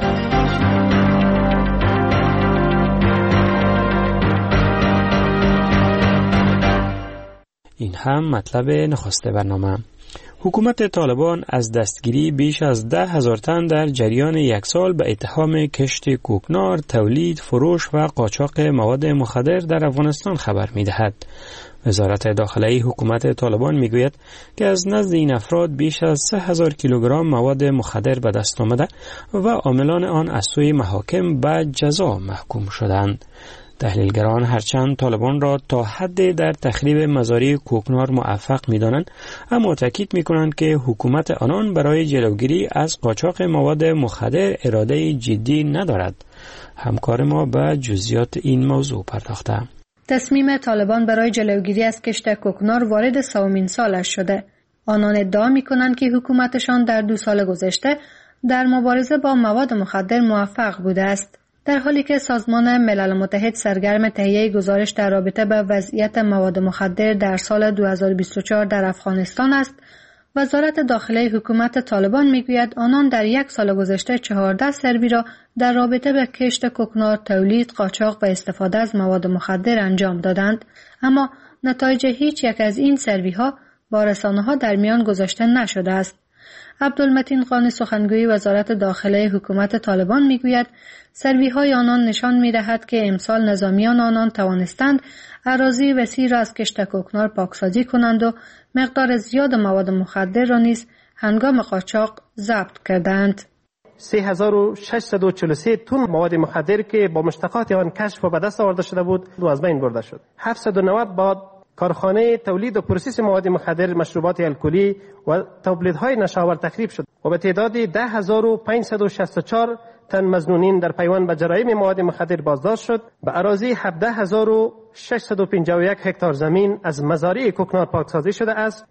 این هم مطلب نخست برنامه. حکومت طالبان از دستگیری بیش از 10,000 تن در جریان یک سال به اتهام کشت کوکنار، تولید، فروش و قاچاق مواد مخدر در افغانستان خبر می‌دهد. وزارت داخلی حکومت طالبان میگوید که از نزد این افراد بیش از 3,000 کیلوگرم مواد مخدر به دست آمده و عاملان آن از سوی محاکم به جزا محکوم شدند. تحلیلگران هرچند طالبان را تا حد در تخریب مزارع کوکنار موفق می‌دانند، اما تاکید می‌کنند که حکومت آنان برای جلوگیری از قاچاق مواد مخدر اراده جدی ندارد. همکار ما به جزئیات این موضوع پرداخته. تصمیم طالبان برای جلوگیری از کشت کوکنار وارد 3مین سالش شده. آنان ادعا می‌کنند که حکومتشان در 2 سال گذشته در مبارزه با مواد مخدر موفق بوده است. در حالی که سازمان ملل متحد سرگرم تهیه گزارش در رابطه با وضعیت مواد مخدر در سال 2024 در افغانستان است، وزارت داخلی حکومت طالبان میگوید آنان در 1 سال گذشته 14 سروی را در رابطه با کشت کوکنار، تولید، قاچاق و استفاده از مواد مخدر انجام دادند، اما نتایج هیچ یک از این سروی ها با رسانه‌ها در میان گذاشته نشده است. عبدالمتین قانی سخنگوی وزارت داخلی حکومت طالبان میگوید سروی های آنان نشان می‌دهد که امسال نظامیان آنان توانستند اراضی وسیع را از کشت کوکنار پاکسازی کنند و مقدار زیاد مواد مخدر را نیز هنگام قاچاق ضبط کردند. 3643 تن مواد مخدر که با مشتقات آن کشف و به دست آورده شده بود از بین برده شد. 790 با کارخانه تولید و پروسس مواد مخدر، مشروبات الکلی و تولیدهای نشاور تخریب شد و به تعداد 10,564 تن مظنونین در پیوند به جرایم مواد مخدر بازداشت شد. به اراضی 17,651 هکتار زمین از مزارع کوکنار پاکسازی شده است.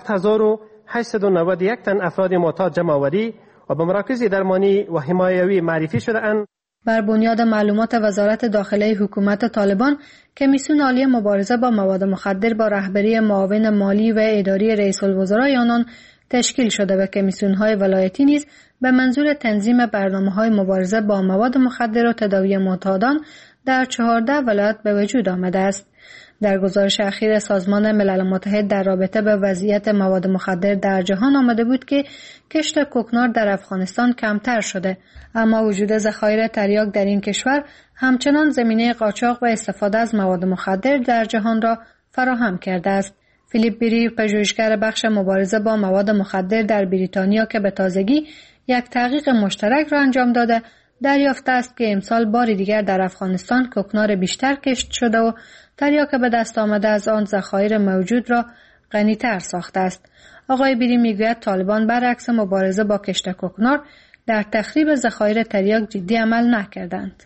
27,891 تن افراد معتاد جمع آوری و به مراکز درمانی و حمایوی معرفی شده اند. بر بنیاد معلومات وزارت داخلی حکومت طالبان، کمیسیون عالی مبارزه با مواد مخدر با رهبری معاون مالی و اداری رئیس الوزرای آنان تشکیل شده و کمیسیون‌های ولایتی نیز به منظور تنظیم برنامه‌های مبارزه با مواد مخدر و تداوی معتادان در 14 ولایت به وجود آمده است. در گزارش اخیر سازمان ملل متحد در رابطه با وضعیت مواد مخدر در جهان آمده بود که کشت کوکنار در افغانستان کمتر شده، اما وجود ذخایر تریاک در این کشور همچنان زمینه قاچاق و استفاده از مواد مخدر در جهان را فراهم کرده است. فیلیپ بیری، پژوهشگر بخش مبارزه با مواد مخدر در بریتانیا که به تازگی یک تحقیق مشترک را انجام داده، دریافته است که امسال بار دیگر در افغانستان کوکنار بیشتر کشت شده و تریاک به دست آمده از آن ذخایر موجود را غنی‌تر ساخته است. آقای بیری میگوید طالبان برعکس مبارزه با کشت کوکنار در تخریب ذخایر تریاک جدی عمل نکردند.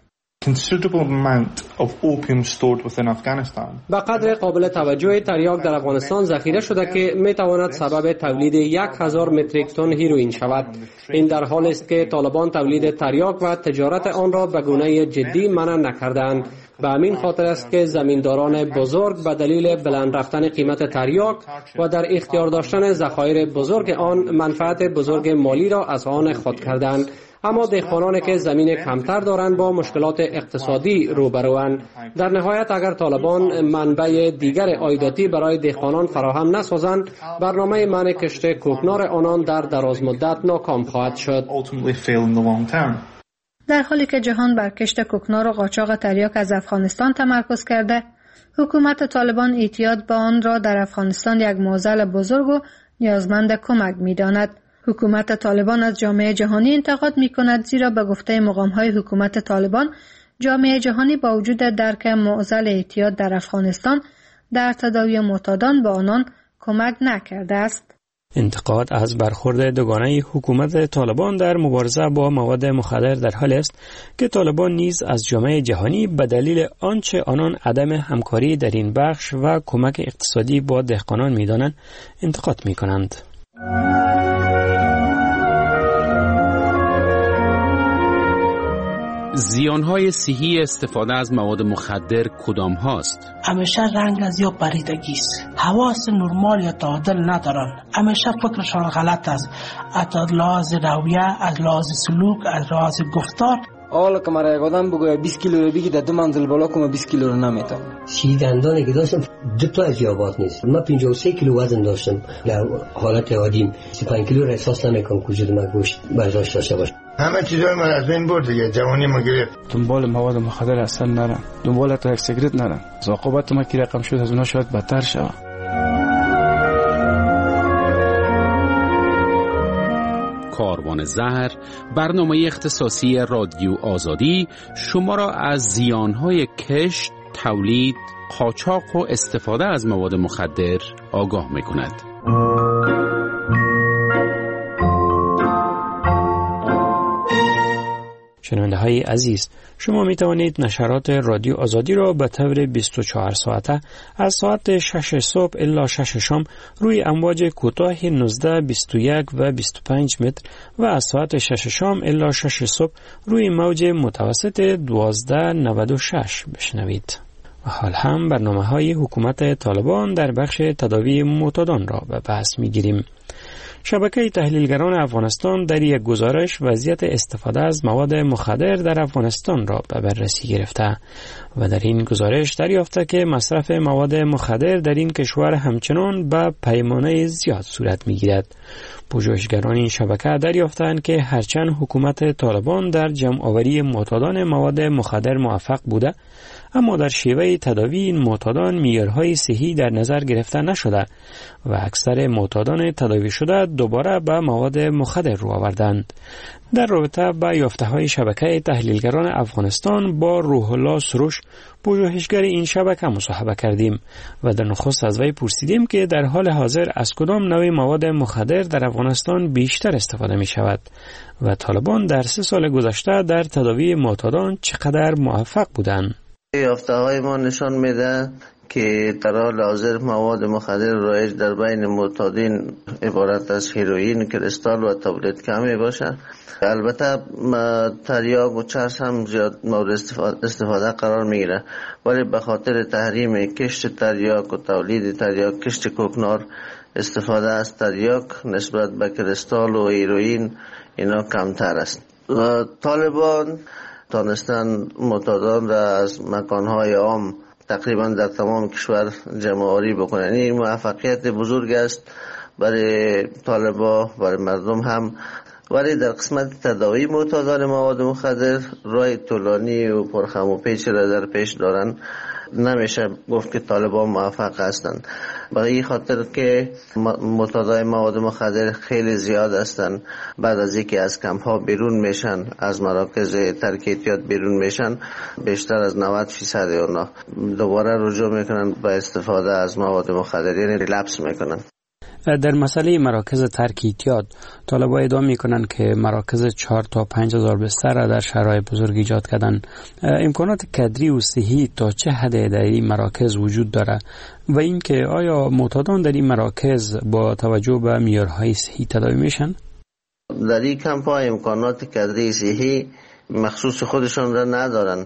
به قدر قابل توجه تریاک در افغانستان ذخیره شده که می تواند سبب تولید 1,000 متریک تن هیروئین شود. این در حالی است که طالبان تولید تریاک و تجارت آن را به گونه جدی منع نکردند. به همین خاطر است که زمینداران بزرگ به دلیل بلند رفتن قیمت تریاک و در اختیار داشتن ذخایر بزرگ آن منفعت بزرگ مالی را از آن خود کردند. اما دهقانانی که زمین کمتر دارند با مشکلات اقتصادی روبروند. در نهایت اگر طالبان منبع دیگر عایداتی برای دهقانان فراهم نسازند، برنامه منع کشت کوکنار آنان در دراز مدت ناکام خواهد شد. در حالی که جهان بر کشت کوکنار و قاچاق تریاک از افغانستان تمرکز کرده، حکومت طالبان اعتیاد به آن را در افغانستان یک معضل بزرگ و نیازمند کمک می‌داند. حکومت طالبان از جامعه جهانی انتقاد می‌کند، زیرا به گفته مقام‌های حکومت طالبان جامعه جهانی با وجود درک معضل اعتیاد در افغانستان در تداوی معتادان به آنان کمک نکرده است. انتقاد از برخورد دوگانه حکومت طالبان در مبارزه با مواد مخدر در حالی است که طالبان نیز از جامعه جهانی به دلیل آنچه آنان عدم همکاری در این بخش و کمک اقتصادی با دهقانان می‌دانند انتقاد می‌کنند. زیانهای صحی استفاده از مواد مخدر کدام هاست؟ همیشه رنگ از یا پریدگی است. حواس نرمال یا تعادل ندارن. همیشه فکرشان غلط است. از لحاظ رویه، از لحاظ سلوک، از لحاظ گفتار. حالا که مرا یک آدم بگوید 20 کیلو رو بگی در 2 منزل بالا کنم 20 کیلو رو نمیتونم. 30 دندانی که داشتم 2 تا از یابات نیست. من 53 کیلو وزن داشتم. در حالت عادیم 35 کیلو را احساس نمیکنم که وجود من گوشت برداشت داشته باشه. همه چیزای من از بین برد دیگه، جوانی ما گرفت. دنبال مواد مخدر اصلا نرم، دنبال تا یک سیگرت نرم. عاقبت ما که رقم شد از اونها شاید بدتر شود. کاروان زهر، برنامه اختصاصی رادیو آزادی شما را از زیانهای کشت، تولید، قاچاق و استفاده از مواد مخدر آگاه می‌کند. شنونده های عزیز، شما می توانید نشرات رادیو آزادی را به طور 24 ساعته از ساعت 6 صبح الی 6 شام روی امواج کوتاه 19، 21 و 25 متر و از ساعت 6 شام الی 6 صبح روی موج متوسط 1296 بشنوید. و حال هم برنامه های حکومت طالبان در بخش تداوی معتادان را به بحث می گیریم. شبکه تحلیلگران افغانستان در یک گزارش وضعیت استفاده از مواد مخدر در افغانستان را به بررسی گرفته و در این گزارش دریافته که مصرف مواد مخدر در این کشور همچنان به پیمانه زیاد صورت می‌گیرد. پژوهشگران این شبکه دریافتند که هرچند حکومت طالبان در جمع‌آوری معتادان مواد مخدر موفق بوده، اما در شیوه تداوی این معتادان معیارهای صحی در نظر گرفته نشده و اکثر معتادان تداوی شده دوباره به مواد مخدر رو آوردند. در رابطه با یافته‌های شبکه تحلیلگران افغانستان با روح الله سروش، پژوهشگر این شبکه مصاحبه کردیم و در نخست از وی پرسیدیم که در حال حاضر از کدام نوع مواد مخدر در افغانستان بیشتر استفاده می شود و طالبان در 3 سال گذشته در تداوی معتادان چقدر موفق بودند. یافته‌های ما نشان میده که در حال حاضر مواد مخدر رایج در بین معتادین عبارت از هیروئین، کریستال و تابلت کمی باشه. البته تریاک و چرس هم زیاد مورد استفاده قرار میگیره، ولی به خاطر تحریم کشت تریاک و تولید تریاک، کشت کوکنار، استفاده از تریاک نسبت به کریستال و هیروئین اینا کمتر است. طالبان تانستن معتادان را از مکانهای عام تقریبا در تمام کشور جمع‌آوری بکنن. این موفقیت بزرگ است برای طالبان، برای مردم هم، ولی در قسمت تداوی معتادان مواد مخدر راه طولانی و پرخم و پیچ را در پیش دارن. نمیشه گفت که طالبان موفق هستند، برای این خاطر که معتادای مواد مخدر خیلی زیاد هستند. بعد از اینکه از کمپ ها بیرون میشن، از مراکز ترک اعتیاد بیرون میشن، بیشتر از 90% اونا دوباره رجوع میکنن به استفاده از مواد مخدر، یعنی ریلپس میکنن. در مسئله مراکز ترک اعتیاد، طالبان ادعا میکنن که مراکز 4 تا 5 هزار بستر را در شهرهای بزرگ ایجاد کردن. امکانات کدری و صحی تا چه حد در این مراکز وجود داره و اینکه آیا معتادان در این مراکز با توجه به معیارهای صحی تداوی میشن؟ در این کمپ ها امکانات کدری صحی مخصوص خودشان را ندارن.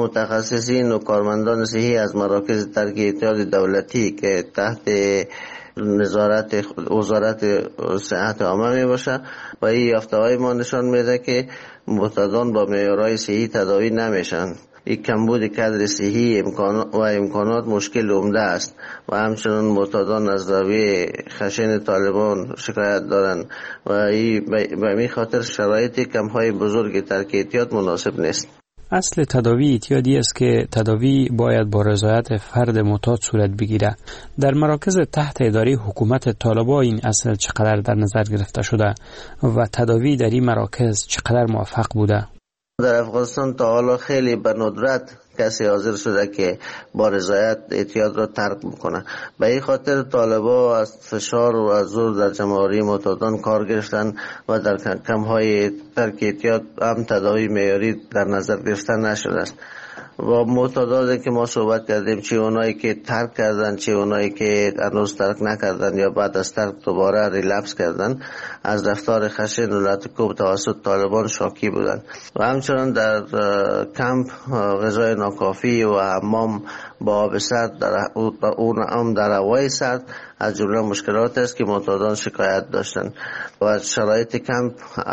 متخصصین و کارمندان صحی از مراکز ترک اعتیاد دولتی که تحت وزارت صحت عامه می باشه و این یافته‌های ما نشان میده که معتادان با معیارهای صحی تداوی نمیشن. این کمبود کادر صحی و امکانات مشکل عمده است و همچنین معتادان از روی خشن طالبان شکایت دارند و این به این خاطر شرایط کمپ‌های بزرگ ترک اعتیاد مناسب نیست. اصل تداوی اعتیادی است که تداوی باید با رضایت فرد معتاد صورت بگیره. در مراکز تحت اداره حکومت طالبان این اصل چقدر در نظر گرفته شده و تداوی در این مراکز چقدر موفق بوده؟ در افغانستان تا حالا خیلی به ندرت کسی حاضر شده که با رضایت اعتیاد را ترک بکنه. به این خاطر طالبان از فشار و از زور در جمع‌آوری معتادان کار گرفتن و در کمپ‌های ترک اعتیاد هم تداوی معیاری در نظر گرفته نشده است. و معتادانی که ما صحبت کردیم، چه اونایی که ترک کردن چه اونایی که هنوز ترک نکردن یا بعد از ترک دوباره ریلپس کردن، از رفتار خشن و لطکوب توسط طالبان شاکی بودند و همچنان در کمپ غذای ناکافی و حمام با آب سرد در هوای سرد از جمله مشکلات است که معتادان شکایت داشتند و شرایط کمپ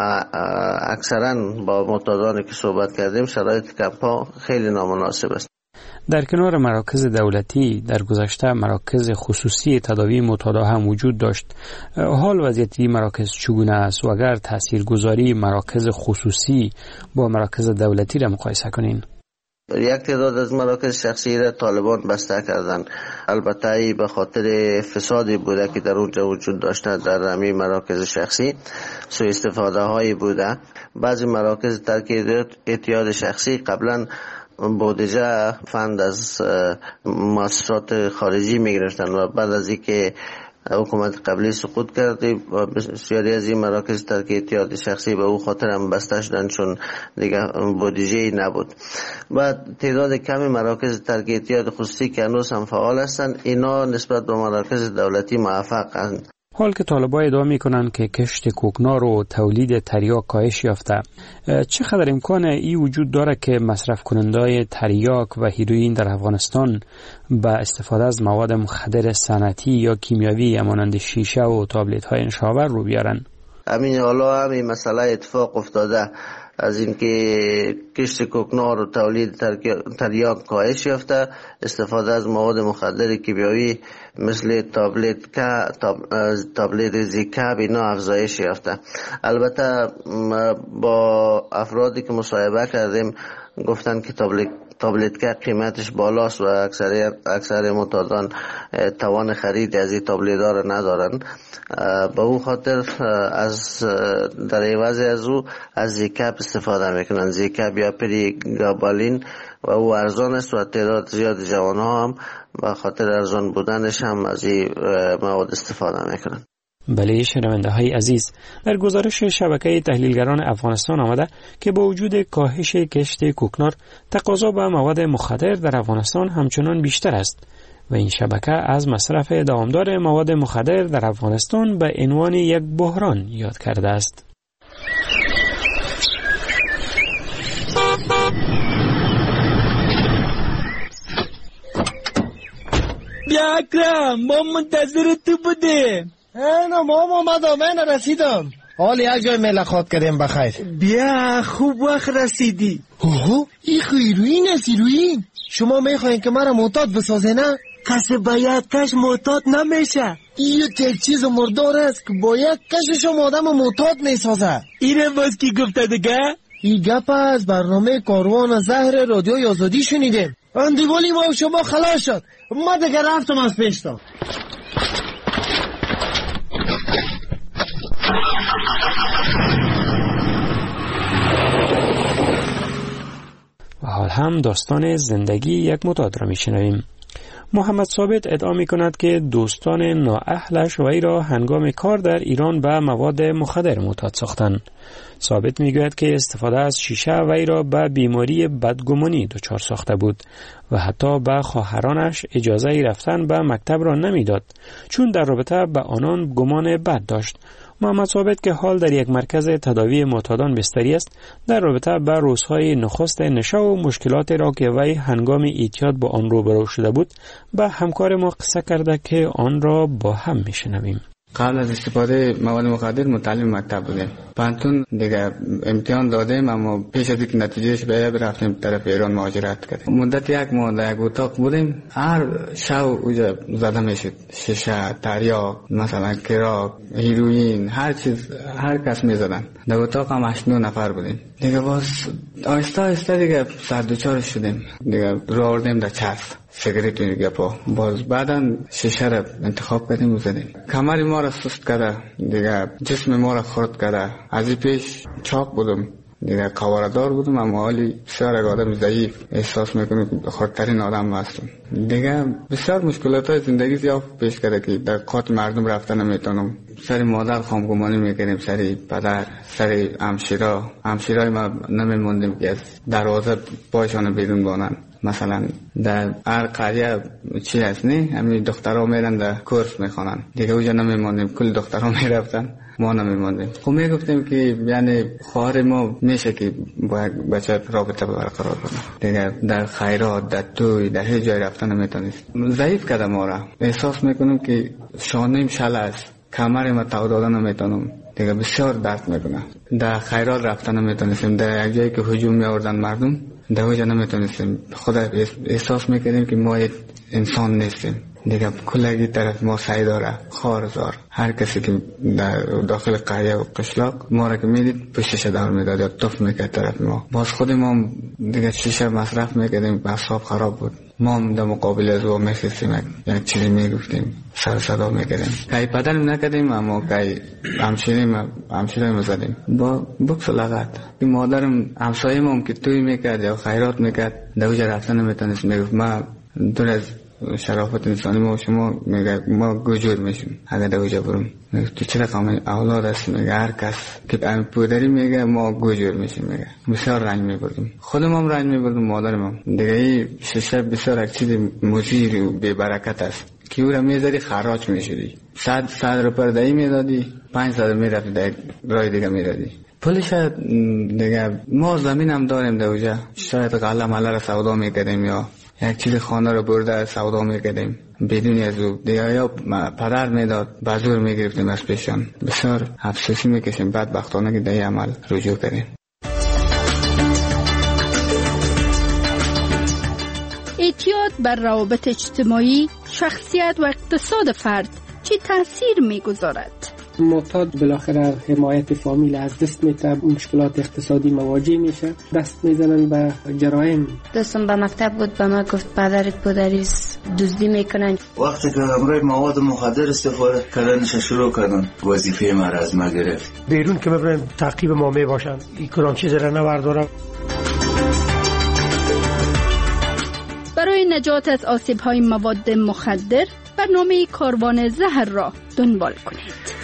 اکثرا با معتادانی که صحبت کردیم شرایط کمپ ها خیلی نامناسب است. در کنار مراکز دولتی در گذشته مراکز خصوصی تداوی معتادا هم وجود داشت. حال وضعیت این مراکز چگونه است و اگر تاثیرگذاری مراکز خصوصی با مراکز دولتی را مقایسه کنین؟ یک تعداد از مراکز شخصی را طالبان بسته کردند. البته ای به خاطر فسادی بوده که در اونجا وجود داشته. در همین مراکز شخصی سوء استفاده هایی بوده. بعضی مراکز ترک اعتیاد شخصی قبلا بودجه فند از مؤسسات خارجی میگرفتن و بعد از اینکه حکومت قبلی سقوط کرده بسیاری از این مراکز ترک اعتیاد شخصی به او خاطر هم بسته شدن چون دیگه بودجه نبود. و تعداد کمی مراکز ترک اعتیاد خصوصی که هنوز هم فعال هستند، اینا نسبت به مراکز دولتی موفق هستند. حال که طالبان ادعا میکنند که کشت کوکنار و تولید تریاک کاهش یافته، چقدر امکان ای وجود داره که مصرف کنندهای تریاک و هیروئین در افغانستان با استفاده از مواد مخدر صنعتی یا کیمیاوی مانند شیشه و تابلت های نشابر رو بیارن؟ همین حالا همین مسئله اتفاق افتاده از اینکه کشت کوکنار و تولید تریاک کاهش یافته، استفاده از مواد مخدر کیمیاوی مثل تابلت زیکاب اینا افزایش یافته. البته با افرادی که مصاحبه کردیم گفتن که تابلت که قیمتش بالاست و اکثر معتادان توان خرید از این تابلت ها را ندارن. به او خاطر در عوض از او از زیکاب استفاده میکنن، زیکاب یا پریگابالین، و او ارزان است و تعداد زیاد جوان ها هم به خاطر ارزان بودنش هم از این مواد استفاده میکنن. بله شنونده های عزیز، در گزارش شبکه تحلیلگران افغانستان آمده که با وجود کاهش کشت کوکنار تقاضا به مواد مخدر در افغانستان همچنان بیشتر است و این شبکه از مصرف دامدار مواد مخدر در افغانستان به عنوان یک بحران یاد کرده است. بیا اکرم، ما منتظر تو بودیم. نه ما آمدم، من رسیدم. حال یک جای ملاقات کردیم بخیر. بیا خوب وقت رسیدی. اوه این هیروئین است. هیروئین شما میخواین که مرا معتاد بسازه؟ نه کسی باید کش معتاد نمیشه. این یک چیز مردار است که باید کشش آدم معتاد میسازه. اینه باز کی گفته دیگه؟ این گپ از برنامه کاروان زهر رادیوی آزادی شنیدیم. اندیوالی ما شما خلاص شد، ما دیگه رفتم از پیشتا. و حال هم داستان زندگی یک معتاد را میشنویم. محمد ثابت ادعا می کند که دوستان نااهلش وی را هنگام کار در ایران به مواد مخدر معتاد ساختند. ثابت می گوید که استفاده از شیشه وی را به بیماری بدگمانی دچار ساخته بود و حتی به خواهرانش اجازه رفتن به مکتب را نمیداد چون در رابطه به آنان گمان بد داشت. محمد ثابت که حال در یک مرکز تداوی معتادان بستری است، در رابطه با روزهای نخست نشه و مشکلات را که وی هنگام اعتیاد با آن روبرو شده بود با همکار ما قصه کرده که آن را با هم میشنویم. قبل از استفاده مواد مخدر متعلم مکتب بودیم. پانتون دیگه امتحان دادیم، اما پیش از اینکه نتیجهش بیاد رفتیم طرف ایران مهاجرت کردیم. مدت یک ماه در یک اتاق بودیم. هر شب اونجا زده میشد، شیشه، تریاک، مثلا کراک، هیروئین، هر چیز، هر کس میزدن. در اتاق هم 8-9 نفر بودیم. دیگه باز آهسته آهسته دیگه سردوچار شدیم. دیگه راه آوردیم در چرس سیگریت و گپا. باز بعدا شیشه را انتخاب کردیم و زدیم. کمر ما را سست کرده، دیگه جسم ما را خرد کرده. از این پیش چاق بودم، دیگه قواردار بودم، اما حالی بسیار یک آدم ضعیف احساس میکنم که خردترین آدم هستم. دیگه بسیار مشکلات های زندگی زیاد پیش کرده که در قات مردم رفتن نمیتونم. سر مادر خامگمانی میکنیم، سر پدر، سر همشیرای ما نمیموندیم که از دروازه پایشان بیرون بانن. مثلا در هر قریه چی هست نه، همین دخترها میرن در کورس میخوانن، دیگه اونجا نمیموندیم، کل دخترها میرفتن، ما نمیموندیم. خب میگفتیم که یعنی خواهر ما میشه که با یک بچه رابطه برقرار کنه، دیگه در خیرات، در توی، در هیچ جای رفتن نمیتونست. ضعیف کرده ما را. احساس میکنم که شانه‌ام شل است، کمر ما تو دادن نمیتونم، دیگه بسیار درد میکنه. در خیرات رفتن نمیتونستیم، در یک جایی که هجوم میآوردن مردم در اونجا نمیتونستیم. خود احساس میکردیم که ما انسان نیستیم. دیگه کلگی طرف ما سعی داره، خارزار، هر کسی که در داخل قریه و قشلاق ما را که میدید پشتش دار میداد یا طف میکرد طرف ما. باز خود ما دیگه شیشه مصرف میکردیم، اعصاب خراب بود. ما در مقابل از او میخستیم، یک چیزی میگفتیم، سر صدا میکردیم. کای پدر نکردیم، اما کای همشیره زدیم با بکس و لغت. این مادرم همسایه هم که توی میکرد یا خیرات میکرد در اوجا رفتن نمیتونست، میگفت ما دور از شرافت انسانی ما شما میگه ما گوجود میشیم اگر در اوجا برم. تو چه رقم اولاد هست؟ میگه هر کس که پدری میگه ما گوجود میشیم. میگه بسیار رنج میبردیم، خودم هم رنج میبردم، مادرم هم. دیگه این شیشه بسیار یک چیز مضر و بی برکت است که او را میذاری خراج میشدی، 100 روپیه دایی میدادی، 500 میرفتی در رای دیگه میدادی. پولش دیگه ما زمین هم داریم در اوجا، شاید غله مله را سودا میکردیم یا یک چیز خانه رو برده سودا میکردیم بدون از او. دیگه یا پدر میداد بازور میگرفتیم از پیشان. بسیار افسوسی میکشیم بدبختانه که در این عمل رجوع کردیم. اعتیاد بر روابط اجتماعی، شخصیت و اقتصاد فرد چه تاثیر میگذارد؟ معتاد بالاخره حمایت فامیل از دست میده، مشکلات اقتصادی مواجه میشه، دست میزنن به جرایم. دوستم به مکتب بود، به ما گفت پدرت پدریست دزدی میکنن. وقتی که همراه مواد مخدر استفاده کردنش شروع کردن، وظیفه ما را از ما گرفت. بیرون که ببرن تعقیب ما میباشن، این کدام چیز را نبردارم. برای نجات از آسیب‌های مواد مخدر برنامه کاروان زهر را دنبال کنید.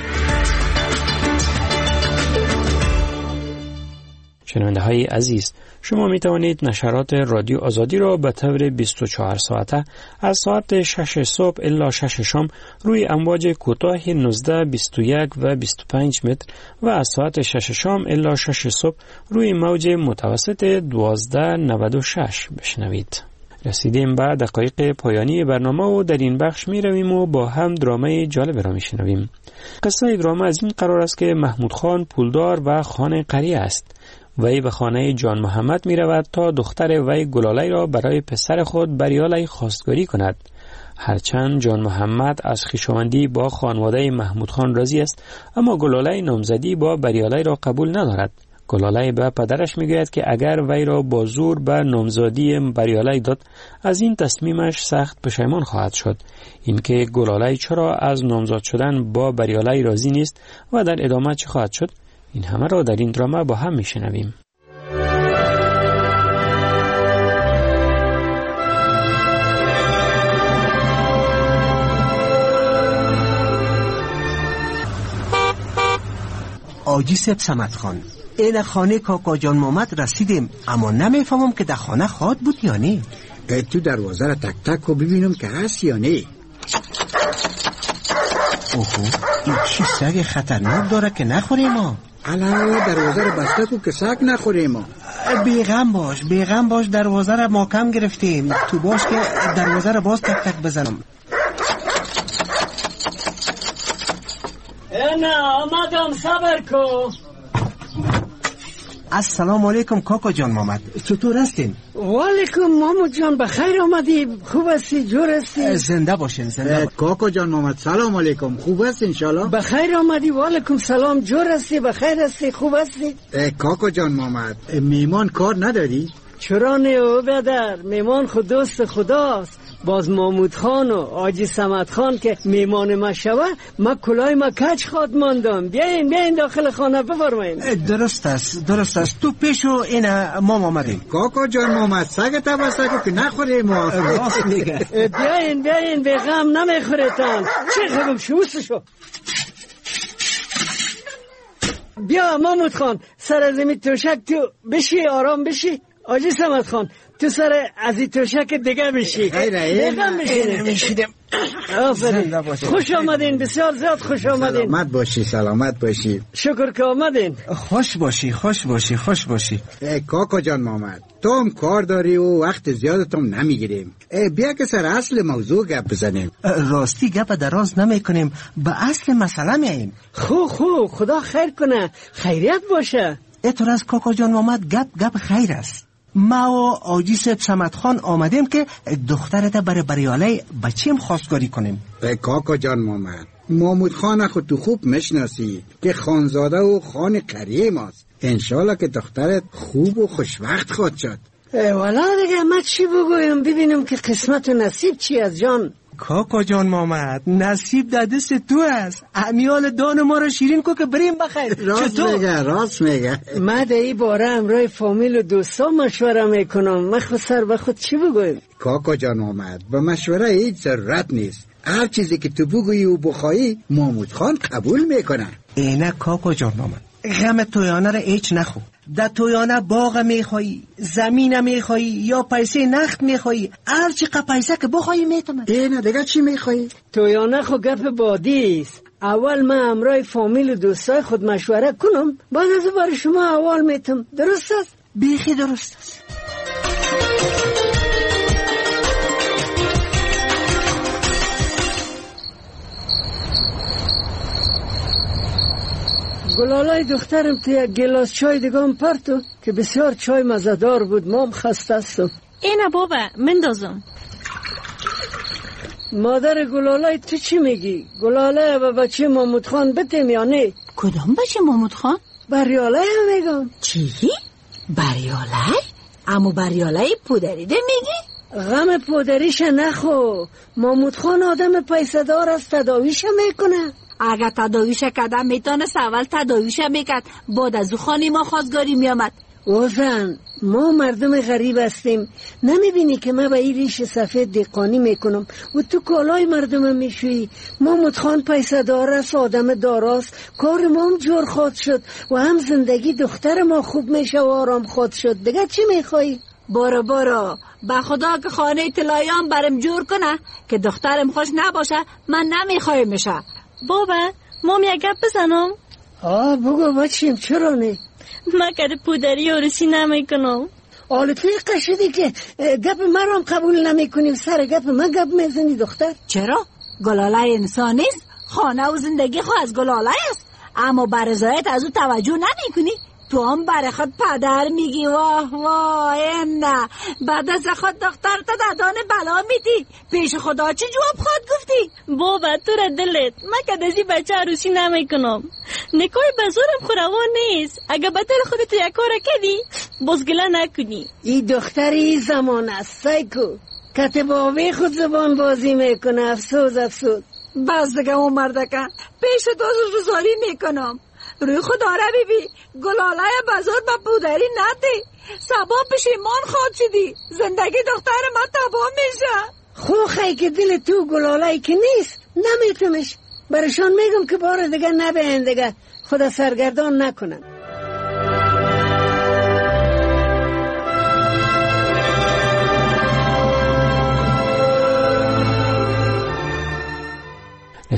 شنونده های عزیز، شما می توانید نشرات رادیو آزادی را به طور 24 ساعته از ساعت 6 صبح الی 6 شام روی امواج کوتاه 19, 21 و 25 متر و از ساعت 6 شام الی 6 صبح روی موج متوسط 1296 بشنوید. رسیدیم به دقایق پایانی برنامه و در این بخش می رویم و با هم درامه جالب را می شنویم. قصه درامه از این قرار است که محمود خان پولدار و خانه قریه است. وی به خانه جان محمد می رود تا دختر وی گلاله را برای پسر خود بریاله خواستگاری کند. هرچند جان محمد از خویشاوندی با خانواده محمود خان راضی است، اما گلاله نامزدی با بریاله را قبول ندارد. گلاله به پدرش میگوید که اگر وی را با زور به نامزدی بریاله داد، از این تصمیمش سخت پشیمان خواهد شد. اینکه گلاله چرا از نامزد شدن با بریاله راضی نیست و در ادامه چه خواهد شد، این همه را در این درامه با هم میشنویم. آجی سب سمت خان، این خانه کاکا جان محمد رسیدیم، اما نمیفهمم که در خانه خواد بود یا نه. تو دروازه را تک تک و ببینم که هست یا نه. اوهو این چی سگ خطرناک داره که نخوریم ما؟ علا دروازه رو بسته کو که سگ نخوریم ما. بیغم باش دروازه رو محکم گرفتیم. تو باش که دروازه رو باز تک تک بزنم. نه آمدم صبر کو. السلام علیکم کاکا جان محمد، چطور هستین؟ وعلیکم محمد جان، بخیر آمدی؟ خوب هستی؟ جور هستی؟ زنده باشین. کاکا جان محمد سلام علیکم، خوب هست انشالله؟ بخیر آمدی. وعلیکم سلام، جور هستی؟ بخیر هستی؟ خوب هستی؟ کاکا جان محمد میمان کار نداری؟ چرا نه بدر، میمان خود دوست خداست. باز محمود خان و حاجی صمد خان که میمان ما شوه، ما کلاه ما کج خواد ماندم. بیاین داخل خانه بفرمایین. درست است تو پیشو این ما آمدیم. کاکا جان محمد سگ تبسکو که نخوری ما. راست میگه. بیاین به غم نمیخورتن. چه خبم شوستشو. بیا محمود خان سر زمین توشک تو بشی، آرام بشی. حاجی صمد خان تو سر از این توشک دیگه بشی. دیگه میشیدم. آفرین، خوش آمدین، بسیار زیاد خوش آمدین. سلامت باشی. شکر که آمدین. خوش باشی. کاکا جان محمد تو هم کار داری و وقت زیادتم نمیگیریم. بیا که سر اصل موضوع گپ بزنیم. راستی گپ دراز نمی کنیم، به اصل مسئله میاییم. خوب خدا خیر کنه، خیریت باشه. اعتراض از کاکا جان محمد گپ خیر است. ما و حاجی صمد خان آمدیم که دخترت برای بریاله بچیم خواستگاری کنیم. کاکا جان محمود خان خود تو خوب میشناسی که خانزاده و خان کریم است. انشالله که دخترت خوب و خوشوقت خود شد. والا دیگه من چی بگویم، ببینم که قسمت و نصیب چی از جان. کاکا جان محمد نصیب در دست تو است. امیال دان ما رو شیرین کو که بریم بخیر. راست میگه. من در این باره امرای فامیل و دوستا مشوره میکنم. من خود سر به خود چی بگویم؟ کاکا جان محمد به مشوره هیچ ضرورت نیست. هر چیزی که تو بگویی و بخوایی محمود خان قبول میکنه. اینه کاکا جان محمد، غم تویانه رو هیچ نخو. در تویانه باغ میخوایی، زمین میخوایی یا پیسه نخت میخوایی، هر چقدر پیسه که بخوایی میتونم. اینه دیگه چی میخوایی؟ تویانه خو گپ بادی است. اول من امرای فامیل و دوستای خود مشوره کنم، بعد از برای شما اول میتم. درست است؟ بیخی درست است. گلالای دخترم تو یک گلاس چای دیگم پرتو که بسیار چای مزدار بود. مام خسته هستم. اینه بابا مندازم. مادر گلالای تو چی میگی؟ گلاله و بچه محمود خان بتیم یا نه؟ کدام بچه محمود خان؟ بریاله هم میگم. چی؟ بریاله؟ اما بریاله پودری ده میگی؟ غم پودریش نخو. محمود خان آدم پیسه دار است، تداویش میکنه. اگر تداویش کردم میتونست اول تداویش میکرد، بعد از او خانی ما خواستگاری میامد. وزن ما مردم غریب هستیم، نمیبینی که من به این ریش سفید دقانی میکنم و تو کالای مردم میشوی. محمود خان پیسه دار است، آدم داراست، کار ما هم جور خود شد و هم زندگی دختر ما خوب میشه و آرام خود شد. دیگه چی میخوایی؟ برو به خدا که خانه طلاییان برم جور کنه که دخترم خوش نباشه من نمیخوایم میشه. بابا مام یک گپ بزنم؟ بگو بچیم. چرا نه؟ من که پودری عروسی نمیکنم. حالا توی قشدی که گپ من هم قبول نمیکنیم، سر گپ من گپ میزنی دختر. چرا؟ گلاله انسان نیست؟ خانه و زندگی خو از گلاله است، اما برزایت از او توجه نمیکنی. تو هم برای خود پدر میگی. واه نه، بعد از خود دختر تا دادان بلا میدی. پیش خدا چه جواب خود گفتی؟ بابا تو را دلت، من که دزی بچه عروسی نمیکنم. نکای بزرم خوروان نیست. اگه به دل خودت یک کار کردی باز گله نکنی. این دختر این زمان است سایکو، کتباوی خود زبان بازی میکنه. افسوس بس دیگه اون مردکه پیش دوست روزاری میکنم. روی خدا را بیبی گلاله بازار با پودری نده، سبا پشیمان خود شدی. زندگی دختر ما تباه میشه. خوخی که دل تو گلاله که نیست نمیتونش. برشان میگم که بار دیگه نبین دیگه، خدا سرگردان نکنن.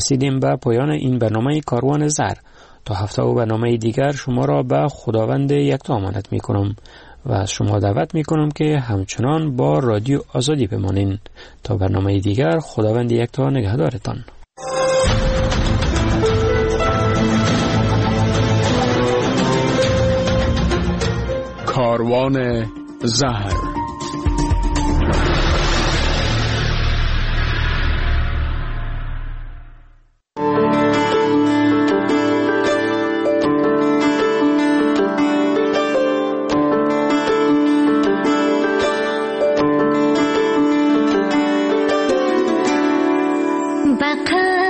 رسیدیم به پایان این برنامه کاروان زهر. تا هفته و برنامه دیگر شما را به خداوند یکتا امانت می کنم و از شما دعوت می کنم که همچنان با رادیو آزادی بمانین. تا برنامه دیگر خداوند یکتا نگهدارتان. کاروان زهر. بقا